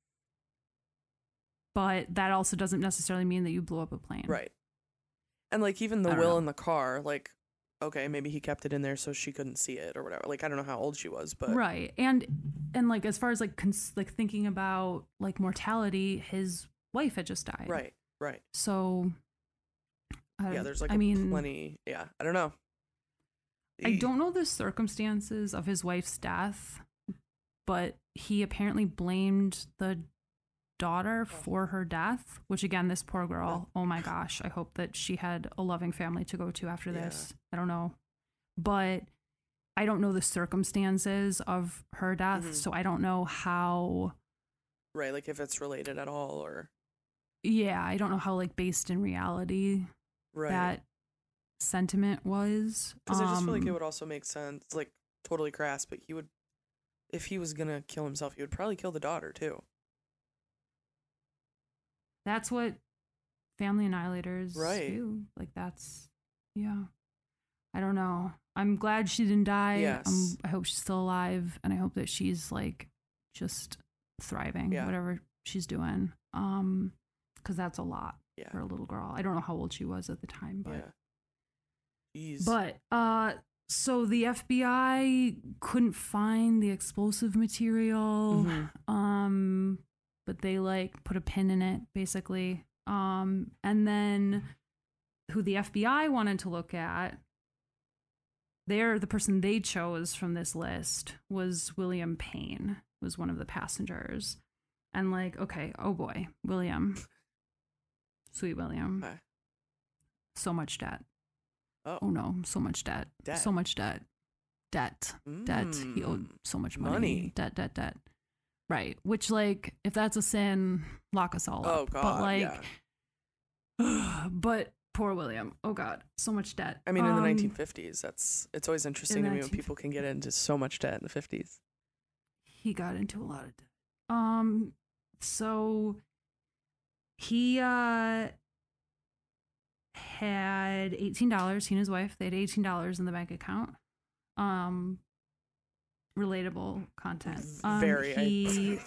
S2: But that also doesn't necessarily mean that you blew up a plane.
S3: Like even the will in the car, like, okay, maybe he kept it in there so she couldn't see it or whatever. Like, I don't know how old she was, but
S2: right. And like, as far as like thinking about like mortality, his wife had just died.
S3: Right.
S2: So
S3: there's like plenty. Yeah, I don't know.
S2: I don't know the circumstances of his wife's death, but he apparently blamed the daughter for her death, which again, this poor girl, oh my gosh, I hope that she had a loving family to go to after this. I don't know. But I don't know the circumstances of her death, so I don't know how.
S3: Right, like if it's related at all or.
S2: Yeah, I don't know how like based in reality that sentiment was.
S3: Because I just feel like it would also make sense, like totally crass, but he would, if he was gonna kill himself, he would probably kill the daughter too.
S2: That's what family annihilators do. Like that's, I don't know. I'm glad she didn't die.
S3: Yes.
S2: I hope she's still alive, and I hope that she's like just thriving, whatever she's doing. Because that's a lot for a little girl. I don't know how old she was at the time, but so the FBI couldn't find the explosive material. But they like put a pin in it basically. And then who the FBI wanted to look at the person they chose from this list was William Payne, was one of the passengers. And like, okay, oh boy, William. Sweet William.
S3: Okay.
S2: So much debt.
S3: Oh
S2: no, so much debt. So much debt. Debt. He owed so much money. Debt. Right. Which, like, if that's a sin, lock us all up.
S3: Oh, God.
S2: But, like, but poor William. Oh, God. So much debt.
S3: I mean, in the 1950s, it's always interesting to me when people can get into so much debt in the 50s.
S2: He got into a lot of debt. So he had $18. He and his wife, they had $18 in the bank account. Relatable content.
S3: Very.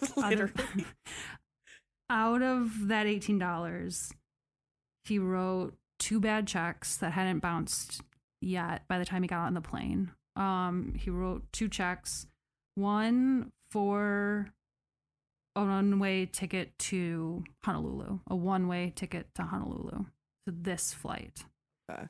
S2: Out of that $18, he wrote 2 bad checks that hadn't bounced yet by the time he got on the plane. He wrote 2 checks, one for a one-way ticket to Honolulu, to this flight.
S3: Okay.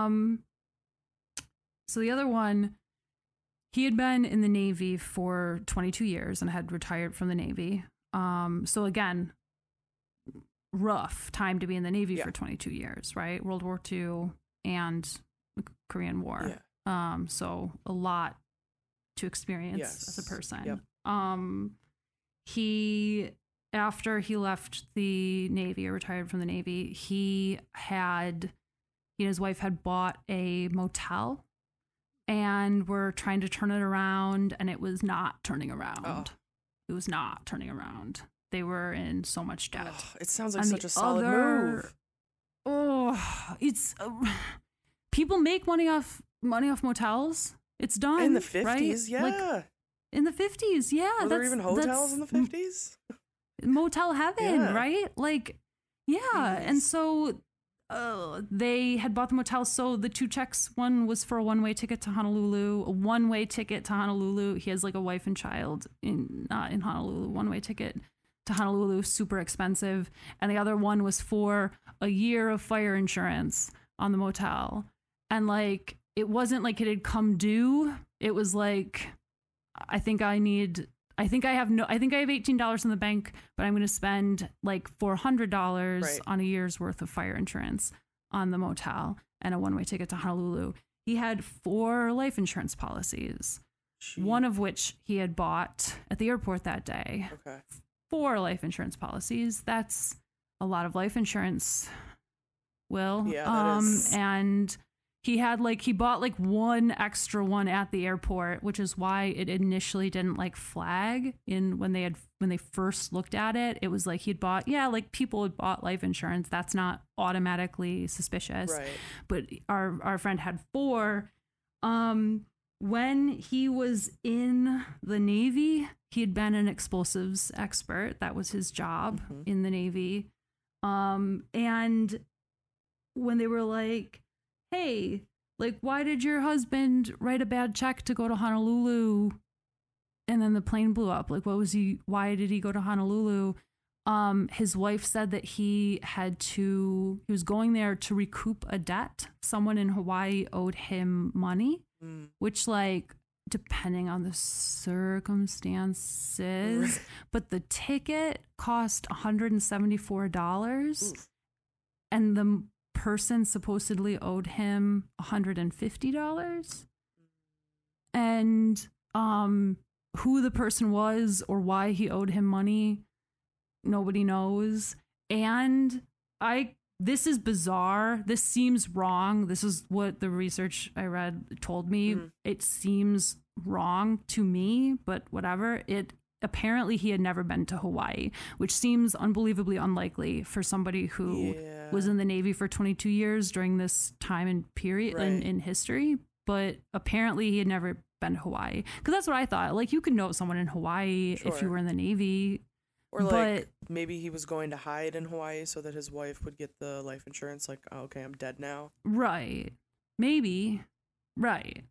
S2: So the other one, he had been in the Navy for 22 years and had retired from the Navy. So again, rough time to be in the Navy for 22 years, right? World War II and the Korean War.
S3: Yeah.
S2: So a lot to experience as a person.
S3: Yep.
S2: After he left the Navy or retired from the Navy, he and his wife had bought a motel and were trying to turn it around, and it was not turning around.
S3: Oh.
S2: It was not turning around. They were in so much debt.
S3: Oh, it sounds like such a solid move.
S2: Oh, it's people make money off motels. It's done
S3: in the 50s,
S2: right?
S3: yeah.
S2: Like, in the 50s, yeah.
S3: Were there even hotels in the 50s?
S2: Motel heaven, right? Like, yeah. Jeez. And so they had bought the motel. So the 2 checks, one was for a one-way ticket to Honolulu, a one-way ticket to Honolulu. He has like a wife and child in Honolulu, one-way ticket to Honolulu, super expensive. And the other one was for a year of fire insurance on the motel. And like, it wasn't like it had come due. It was like, I think I have $18 in the bank, but I'm going to spend like $400 on a year's worth of fire insurance on the motel and a one-way ticket to Honolulu. He had 4 life insurance policies, one of which he had bought at the airport that day.
S3: Okay.
S2: 4 life insurance policies. That's a lot of life insurance, Will.
S3: Yeah, that is.
S2: And he bought like one extra one at the airport, which is why it initially didn't like flag when they first looked at it. It was like he'd bought, like people had bought life insurance. That's not automatically suspicious.
S3: Right.
S2: But our friend had 4. When he was in the Navy, he had been an explosives expert. That was his job in the Navy. And when they were like, hey, like, why did your husband write a bad check to go to Honolulu and then the plane blew up? Like, why did he go to Honolulu? His wife said that he was going there to recoup a debt. Someone in Hawaii owed him money, which, like, depending on the circumstances, but the ticket cost $174.
S3: Oof.
S2: And the person supposedly owed him $150. And who the person was or why he owed him money, nobody knows. And this is bizarre. This seems wrong. This is what the research I read told me. It seems wrong to me, but whatever. Apparently he had never been to Hawaii, which seems unbelievably unlikely for somebody who was in the Navy for 22 years during this time and period in history. But apparently he had never been to Hawaii, because that's what I thought. Like, you could know someone in Hawaii if you were in the Navy.
S3: Or like maybe he was going to hide in Hawaii so that his wife would get the life insurance. Like, oh, okay, I'm dead now.
S2: Right. Maybe. Right.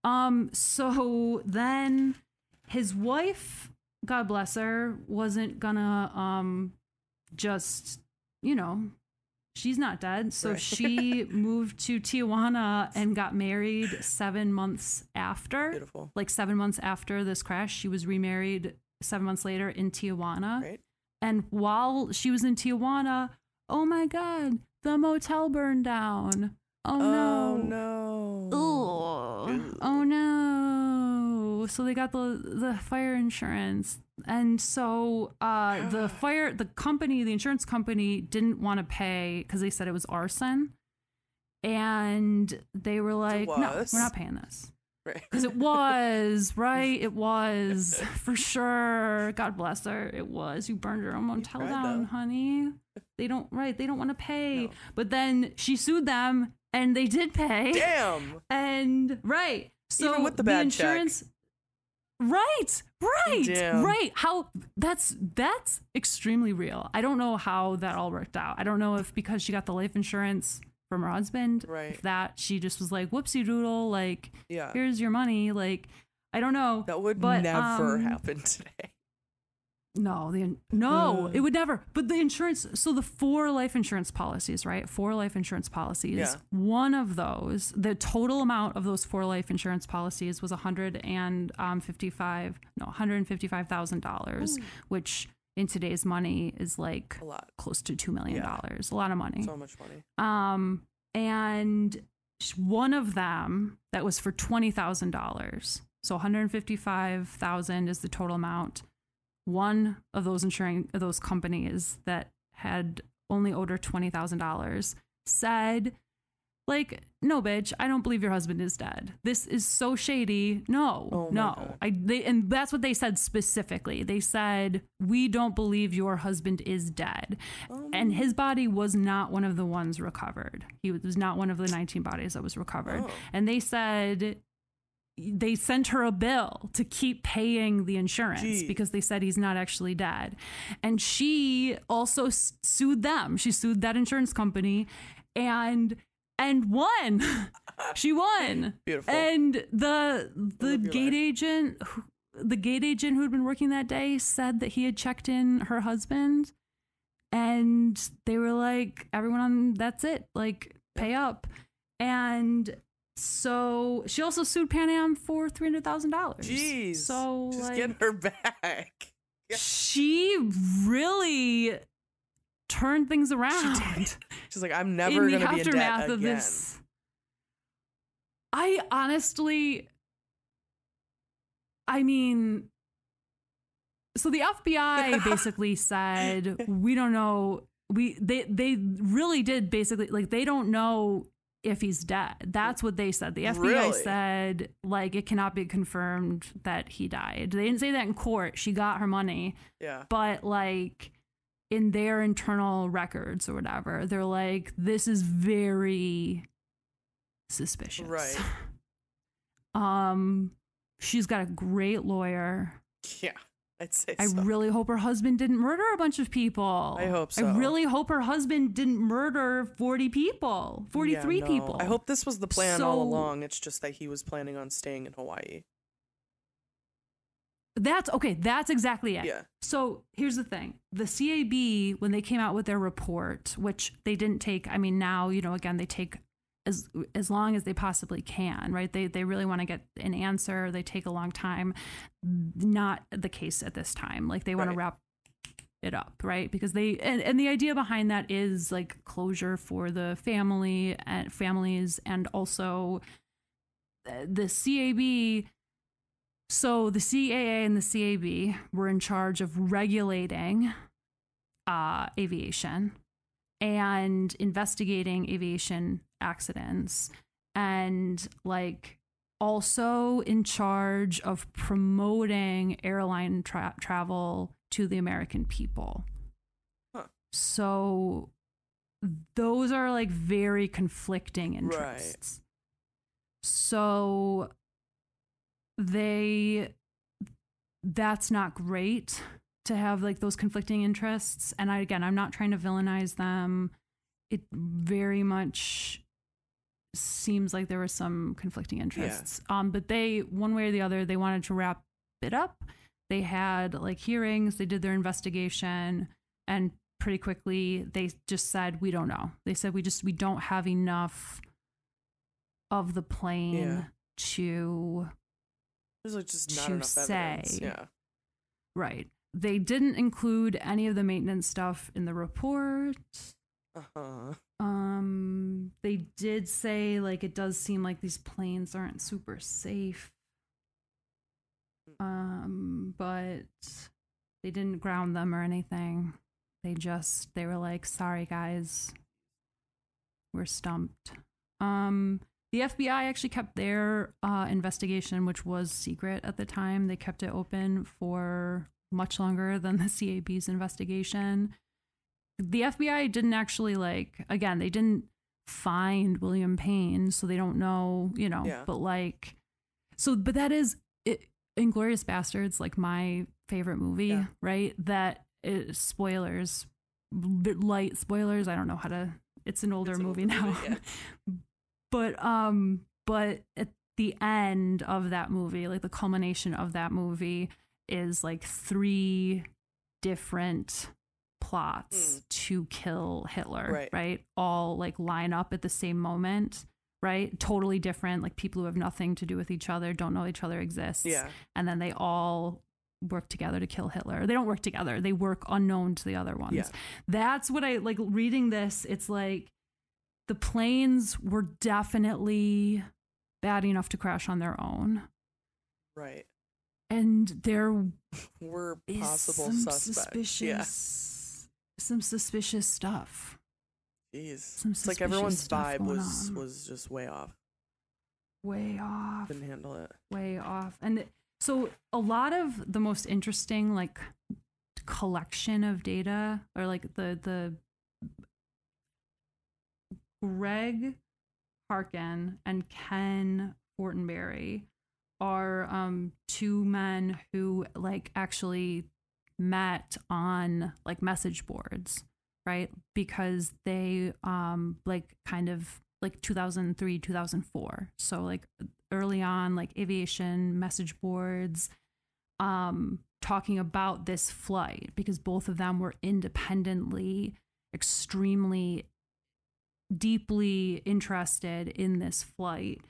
S2: So then his wife, God bless her, wasn't gonna just, She's not dead. So
S3: Right.
S2: she moved to Tijuana and got married 7 months after.
S3: Beautiful.
S2: Like 7 months after this crash, she was remarried 7 months later in Tijuana.
S3: Right.
S2: And while she was in Tijuana, oh my God, the motel burned down. Oh no. Oh no. So they got the fire insurance. And so the insurance company didn't want to pay because they said it was arson. And they were like, no, we're not paying this. Because it was, right? It was, for sure. God bless her. It was. You burned your own motel down, honey. They don't want to pay. No. But then she sued them and they did pay.
S3: Damn.
S2: And, right. So
S3: even with the bad insurance.
S2: Check. Right.
S3: Damn.
S2: Right. How that's extremely real. I don't know how that all worked out. I don't know if because she got the life insurance from her husband,
S3: right,
S2: if that she just was like, whoopsie doodle, like,
S3: yeah,
S2: here's your money. Like, I don't know.
S3: That would never happen today.
S2: No, it would never. But the insurance, so the 4 life insurance policies, right? 4 life insurance policies.
S3: Yeah.
S2: One of those, the total amount of those 4 life insurance policies was $155,000, which in today's money is like
S3: a lot,
S2: close to $2 million. A lot of money.
S3: So much money.
S2: And one of them that was for $20,000. So $155,000 is the total amount. One of those companies that had only owed her $20,000 said, like, no, bitch, I don't believe your husband is dead. This is so shady. No. And that's what they said specifically. They said, we don't believe your husband is dead. And his body was not one of the ones recovered. He was not one of the 19 bodies that was recovered. And they said they sent her a bill to keep paying the insurance because they said he's not actually dead. And she also sued them. She sued that insurance company and won. She won.
S3: Beautiful.
S2: And the gate agent who had been working that day said that he had checked in her husband, and they were like, everyone, that's it, like, pay up. And so she also sued Pan Am for $300,000.
S3: Jeez.
S2: So
S3: she's getting her back.
S2: Yeah. She really turned things around.
S3: She's like, I'm never going to be in debt again. Of this.
S2: I honestly, I mean, so the FBI basically said, we don't know. They really did basically, like, they don't know if he's dead. That's what they said. The FBI said, like, it cannot be confirmed that he died. They didn't say that in court. She got her money.
S3: Yeah.
S2: But, like, in their internal records or whatever, they're like, this is very suspicious.
S3: Right.
S2: She's got a great lawyer.
S3: Yeah, I'd say
S2: I really hope her husband didn't murder a bunch of people.
S3: I hope so.
S2: I really hope her husband didn't murder 40 people, 43 people.
S3: I hope this was the plan all along. It's just that he was planning on staying in Hawaii.
S2: That's exactly it.
S3: Yeah.
S2: So here's the thing. The CAB, when they came out with their report, which they didn't take, I mean, now, you know, again, they take as long as they possibly can, right? They really want to get an answer. They take a long time. Not the case at this time. Like, they want to wrap it up, right? Because and the idea behind that is, like, closure for the family and families, and also the CAB. So the CAA and the CAB were in charge of regulating aviation and investigating aviation accidents, and, like, also in charge of promoting airline travel to the American people.
S3: Huh.
S2: So those are, like, very conflicting interests. Right. So that's not great to have, like, those conflicting interests. And I'm not trying to villainize them. It very much seems like there were some conflicting interests. Yeah. But they, one way or the other, they wanted to wrap it up. They had, like, hearings, they did their investigation, and pretty quickly, they just said, we don't know. They said, we don't have enough of the plane to
S3: there's like just not enough evidence. Yeah.
S2: Right. They didn't include any of the maintenance stuff in the report. They did say, like, it does seem like these planes aren't super safe. But they didn't ground them or anything. They were like, sorry guys, we're stumped. The FBI actually kept their investigation, which was secret at the time. They kept it open for much longer than the CAB's investigation. The FBI didn't actually, like, again, they didn't find William Payne, so they don't know, you know, but like, so, but that is it. Inglourious Basterds, like my favorite movie, right? That is, spoilers, light spoilers. I don't know how to, it's an older movie now. But at the end of that movie, like the culmination of that movie is like 3 different plots to kill Hitler, right? All like line up at the same moment, right? Totally different, like people who have nothing to do with each other, don't know each other exists. Yeah. And then they all work together to kill Hitler. They don't work together. They work unknown to the other ones. Yeah. That's what I like reading this. It's like the planes were definitely bad enough to crash on their own.
S3: Right.
S2: And there
S3: were possible suspects.
S2: Some suspicious stuff.
S3: Jeez. It's like everyone's vibe was just way off.
S2: Way off.
S3: Couldn't handle it.
S2: Way off. And so a lot of the most interesting like collection of data, or like the Greg Harkin and Ken Fortenberry are 2 men who like actually met on like message boards, right? Because they like kind of like 2003, 2004. So like early on, like aviation message boards, talking about this flight, because both of them were independently extremely deeply interested in this flight.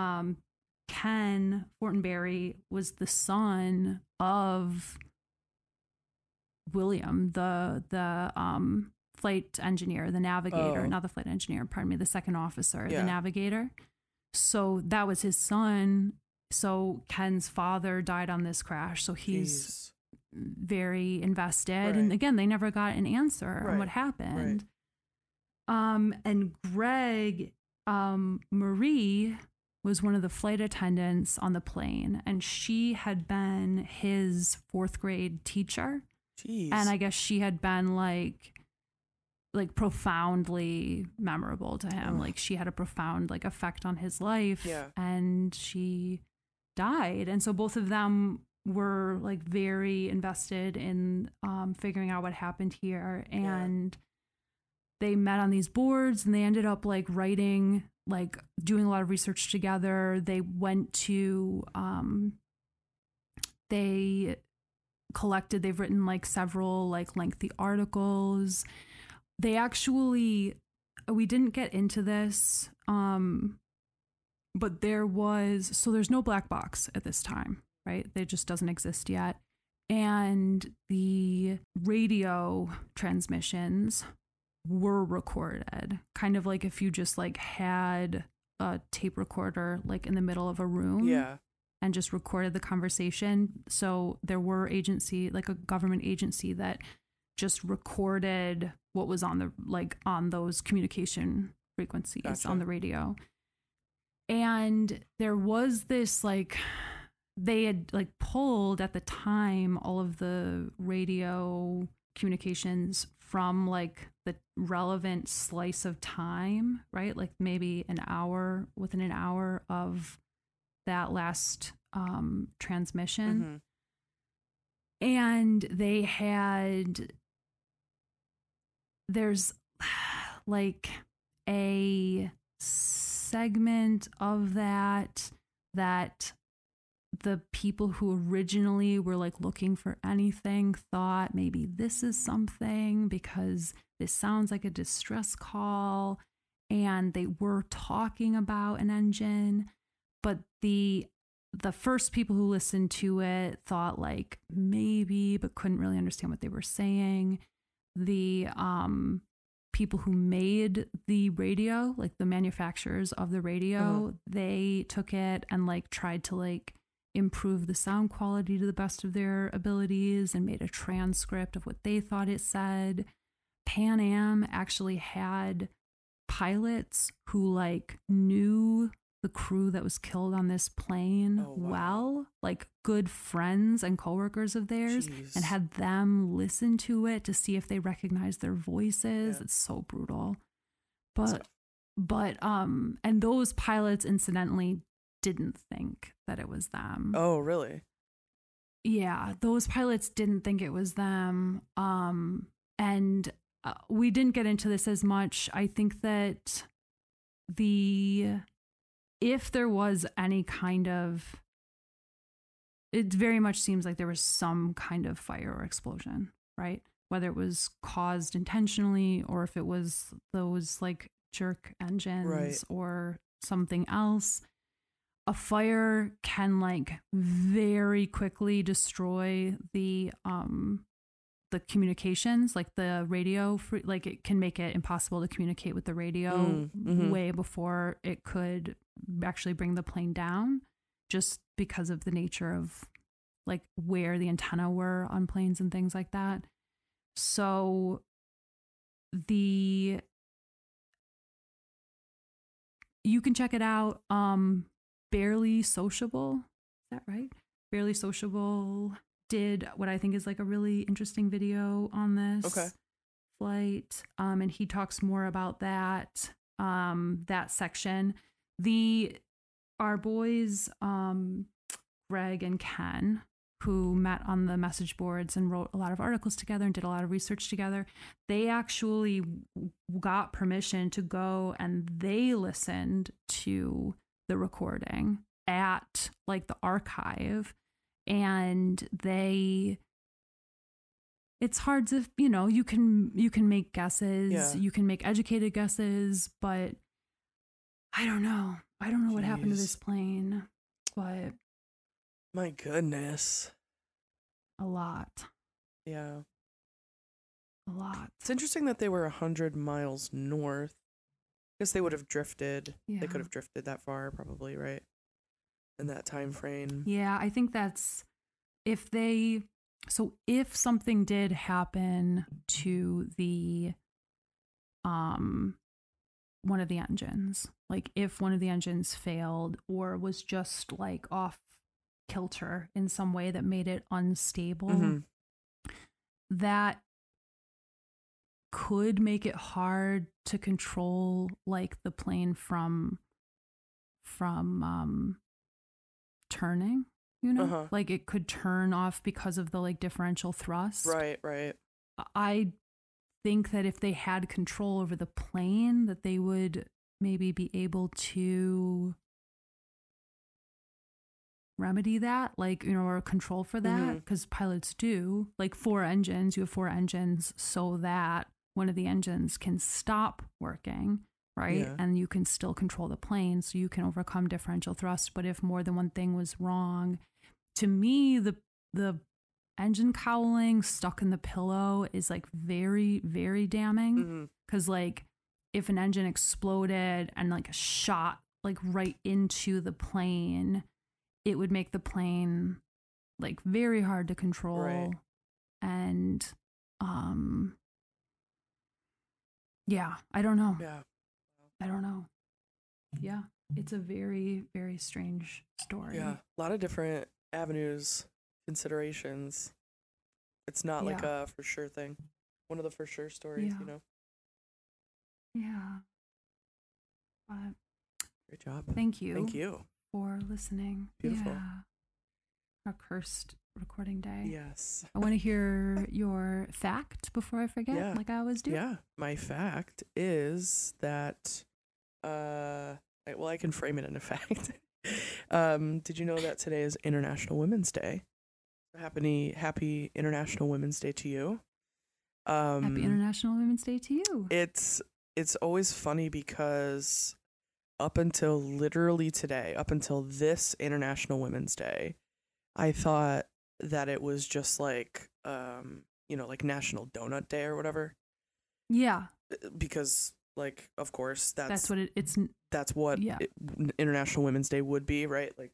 S2: Ken Fortenberry was the son of William, the flight engineer, the navigator, not the flight engineer, pardon me, the second officer, the navigator. So that was his son. So Ken's father died on this crash. So he's very invested. Right. And again, they never got an answer on what happened. Right. And Greg, Marie was one of the flight attendants on the plane, and she had been his 4th grade teacher. Jeez. And I guess she had been like profoundly memorable to him. Like she had a profound like effect on his life. Yeah. And she died. And so both of them were like very invested in figuring out what happened here. And they met on these boards, and they ended up like writing, like doing a lot of research together. They went to, they've written like several like lengthy articles. They actually, we didn't get into this, but there's no black box at this time, right? It just doesn't exist yet. And the radio transmissions were recorded, kind of like if you just like had a tape recorder like in the middle of a room and just recorded the conversation. So there were like a government agency that just recorded what was on those communication frequencies on the radio. And there was this like, they had like pulled at the time all of the radio communications from like the relevant slice of time, right? Like maybe within an hour of that last transmission. Mm-hmm. And there's like a segment of that the people who originally were like looking for anything thought maybe this is something because this sounds like a distress call, and they were talking about an engine, but the first people who listened to it thought like maybe, but couldn't really understand what they were saying. The people who made the radio, like the manufacturers of the radio, they took it and like tried to like improve the sound quality to the best of their abilities and made a transcript of what they thought it said. Pan Am actually had pilots who like knew the crew that was killed on this plane well, like good friends and coworkers of theirs. Jeez. And had them listen to it to see if they recognized their voices. Yeah. It's so brutal. But and those pilots incidentally didn't think that it was them.
S3: Oh, really?
S2: Yeah, those pilots didn't think it was them. And we didn't get into this as much. I think that if there was any kind of, it very much seems like there was some kind of fire or explosion, right? Whether it was caused intentionally or if it was those like jerk engines or something else. A fire can like very quickly destroy the communications, like the radio, like it can make it impossible to communicate with the radio way before it could actually bring the plane down, just because of the nature of like where the antenna were on planes and things like that. So you can check it out. Barely Sociable, is that right? Barely Sociable did what I think is like a really interesting video on this flight. And he talks more about that section. Our boys, Greg and Ken, who met on the message boards and wrote a lot of articles together and did a lot of research together, they actually got permission to go and they listened to the recording at like the archive. And it's hard to, you can make guesses, you can make educated guesses, but I don't know. I don't know what happened to this plane, but
S3: my goodness.
S2: A lot.
S3: Yeah.
S2: A lot.
S3: It's interesting that they were 100 miles north. I guess they would have drifted. Yeah. They could have drifted that far probably, right? In that time frame.
S2: Yeah, I think that's if something did happen to the one of the engines, like if one of the engines failed or was just like off kilter in some way that made it unstable, that could make it hard to control like the plane from turning, like it could turn off because of the like differential thrust.
S3: Right.
S2: I think that if they had control over the plane, that they would maybe be able to remedy that, like, or control for that, because pilots do. Like you have 4 engines so that one of the engines can stop working, right? Yeah. And you can still control the plane, so you can overcome differential thrust. But if more than one thing was wrong, to me, the engine cowling stuck in the pillow is like very, very damning. Because like if an engine exploded and like shot like right into the plane, it would make the plane like very hard to control. Right. And yeah, I don't know.
S3: Yeah.
S2: I don't know. Yeah, it's a very, very strange story.
S3: Yeah, a lot of different avenues, considerations. It's not like a for sure thing. One of the for sure stories,
S2: Yeah.
S3: Great job.
S2: Thank you.
S3: Thank you
S2: for listening.
S3: Beautiful.
S2: Yeah. Our cursed recording day.
S3: Yes.
S2: I want to hear your fact before I forget, like I always do.
S3: Yeah. My fact is that, I can frame it in a fact. Did you know that today is International Women's Day? Happy International Women's Day to you.
S2: Happy International Women's Day to you.
S3: It's always funny because up until literally today, up until this International Women's Day, I thought that it was just like, like National Donut Day or whatever.
S2: Yeah.
S3: Because, like, of course, that's
S2: what it's.
S3: That's what International Women's Day would be, right? Like,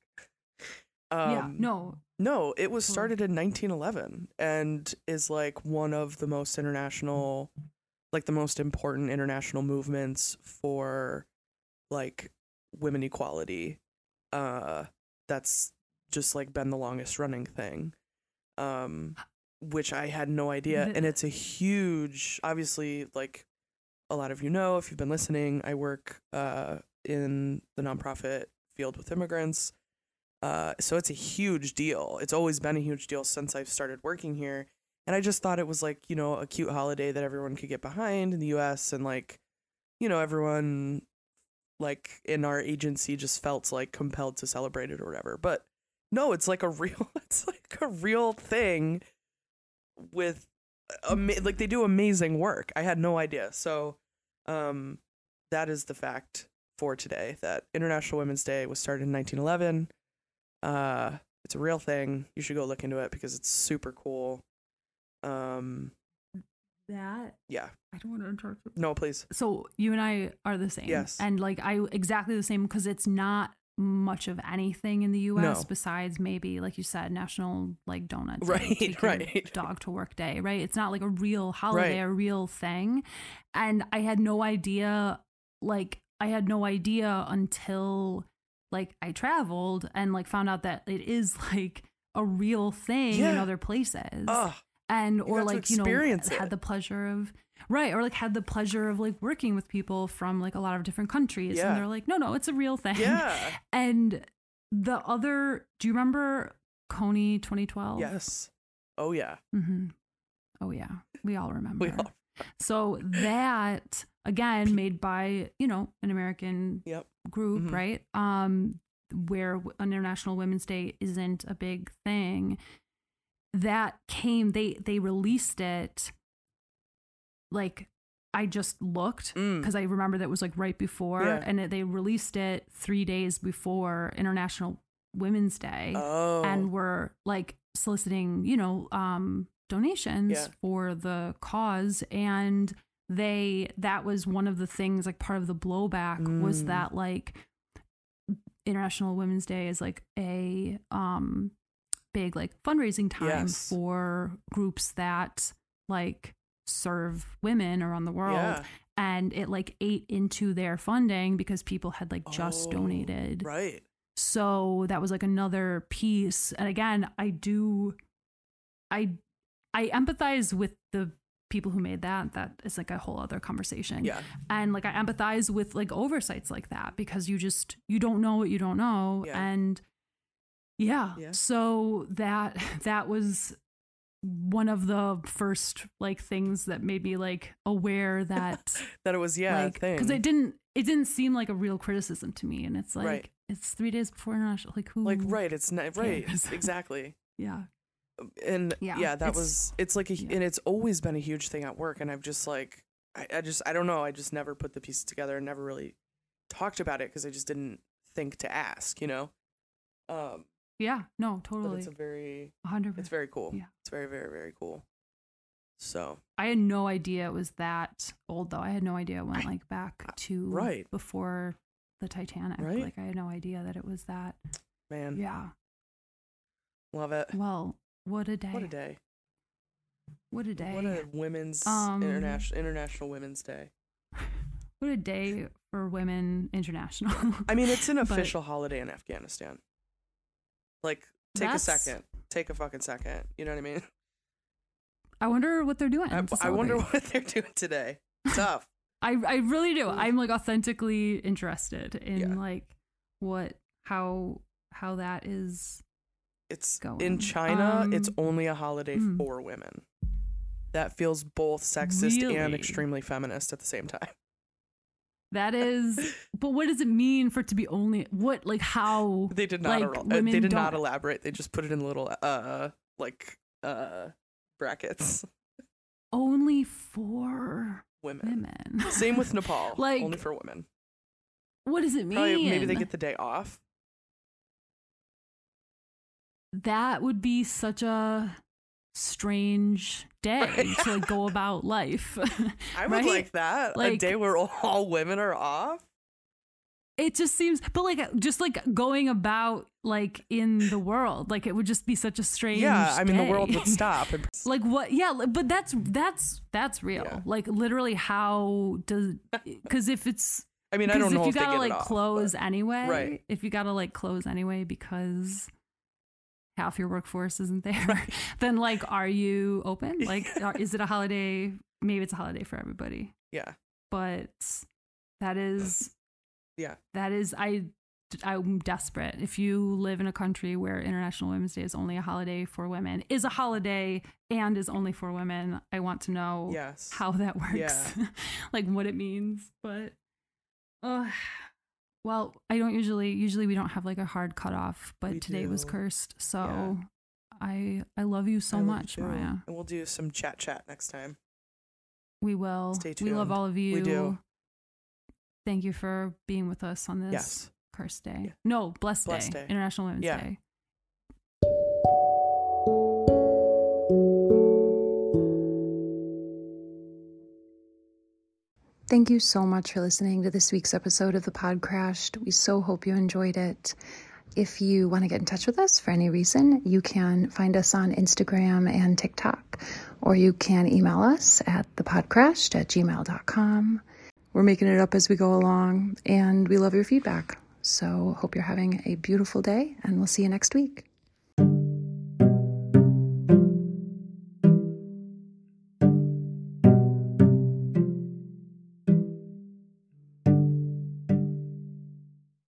S3: no, it was started in 1911 and is like one of the most international, like the most important international movements for like women equality. That's just like been the longest running thing, which I had no idea. And it's a huge, obviously, like a lot of you know, if you've been listening, I work in the nonprofit field with immigrants. So it's a huge deal. It's always been a huge deal since I've started working here. And I just thought it was like, a cute holiday that everyone could get behind in the US. And like, everyone like in our agency just felt like compelled to celebrate it or whatever. But no, it's like a real thing with, like they do amazing work. I had no idea. So that is the fact for today, that International Women's Day was started in 1911. It's a real thing. You should go look into it because it's super cool. Yeah.
S2: I don't want to interrupt.
S3: No, please.
S2: So you and I are the same.
S3: Yes.
S2: And like exactly the same, because it's not much of anything in the US besides maybe, like you said, National like Donut Day,
S3: right.
S2: Dog to Work Day, right? It's not like a real holiday, a real thing. And I had no idea until like I traveled and like found out that it is like a real thing in other places. And or like, had the pleasure of had the pleasure of like working with people from like a lot of different countries. And they're like, no, it's a real thing.
S3: Yeah.
S2: And do you remember Coney 2012?
S3: Yes. Oh yeah.
S2: Mm-hmm. Oh yeah. We all remember. So that, again, made by, an American group, right? Where International Women's Day isn't a big thing. That they released it, like, I just looked because I remember that was like right before, and they released it 3 days before International Women's Day, and were like soliciting, donations for the cause. And that was one of the things, like part of the blowback was that like International Women's Day is like a big like fundraising time for groups that like serve women around the world, and it like ate into their funding because people had like just donated,
S3: right?
S2: So that was like another piece. And again, I empathize with the people who made that is like a whole other conversation. And like I empathize with like oversights like that, because you don't know what you don't know. And so that was one of the first like things that made me like aware that
S3: that it was like, thing,
S2: because it didn't seem like a real criticism to me. And it's like it's 3 days before International, like who, like
S3: it's not exactly. And it's like and it's always been a huge thing at work. And I've just like I don't know, I just never put the pieces together and never really talked about it because I just didn't think to ask,
S2: no, totally.
S3: But it's
S2: 100%.
S3: It's very cool. It's very, very, very cool. So
S2: I had no idea it was that old, though. I had no idea it went like back to before the Titanic. Like I had no idea that it was that.
S3: Man.
S2: Yeah.
S3: Love it.
S2: Well, what a day.
S3: What a day.
S2: What a day.
S3: What a women's International Women's Day.
S2: What a day for women international.
S3: I mean, it's an official holiday in Afghanistan. Like, take a fucking second. You know what I mean?
S2: I wonder what they're doing.
S3: I wonder what they're doing today. Tough.
S2: I really do. I'm like authentically interested in like how that is.
S3: It's
S2: going.
S3: In China, it's only a holiday for women. That feels both sexist and extremely feminist at the same time.
S2: That is, but what does it mean for it to be only what, like how
S3: they did not they did not elaborate. They just put it in little brackets.
S2: Only for women.
S3: Same with Nepal.
S2: Like,
S3: only for women.
S2: What does it mean?
S3: Maybe they get the day off.
S2: That would be such a strange day to like go about life.
S3: I would like that. Like, a day where all women are off.
S2: It just seems, but like just like going about like in the world, like it would just be such a strange
S3: I mean
S2: day.
S3: the world would stop.
S2: Like what? Yeah, but that's real. Yeah. Like literally, how does? Because if it's,
S3: I mean, I don't know
S2: if you gotta
S3: like
S2: close anyway,
S3: right?
S2: If you gotta like close anyway because half your workforce isn't there, then like, are you open? Like, is it a holiday? Maybe it's a holiday for everybody.
S3: Yeah.
S2: But that is, I'm desperate. If you live in a country where International Women's Day is only a holiday for women, is a holiday and is only for women, I want to know how that works, like what it means. But, well, I don't usually we don't have like a hard cutoff, but today was cursed. So I love you so much, Mariah.
S3: And we'll do some chat next time.
S2: We will.
S3: Stay tuned.
S2: We love all of you.
S3: We do.
S2: Thank you for being with us on this cursed day.
S3: Yeah.
S2: No, blessed day. International Women's Day.
S1: Thank you so much for listening to this week's episode of The Pod Crashed. We so hope you enjoyed it. If you want to get in touch with us for any reason, you can find us on Instagram and TikTok, or you can email us at thepodcrashed@gmail.com. We're making it up as we go along, and we love your feedback. So hope you're having a beautiful day, and we'll see you next week.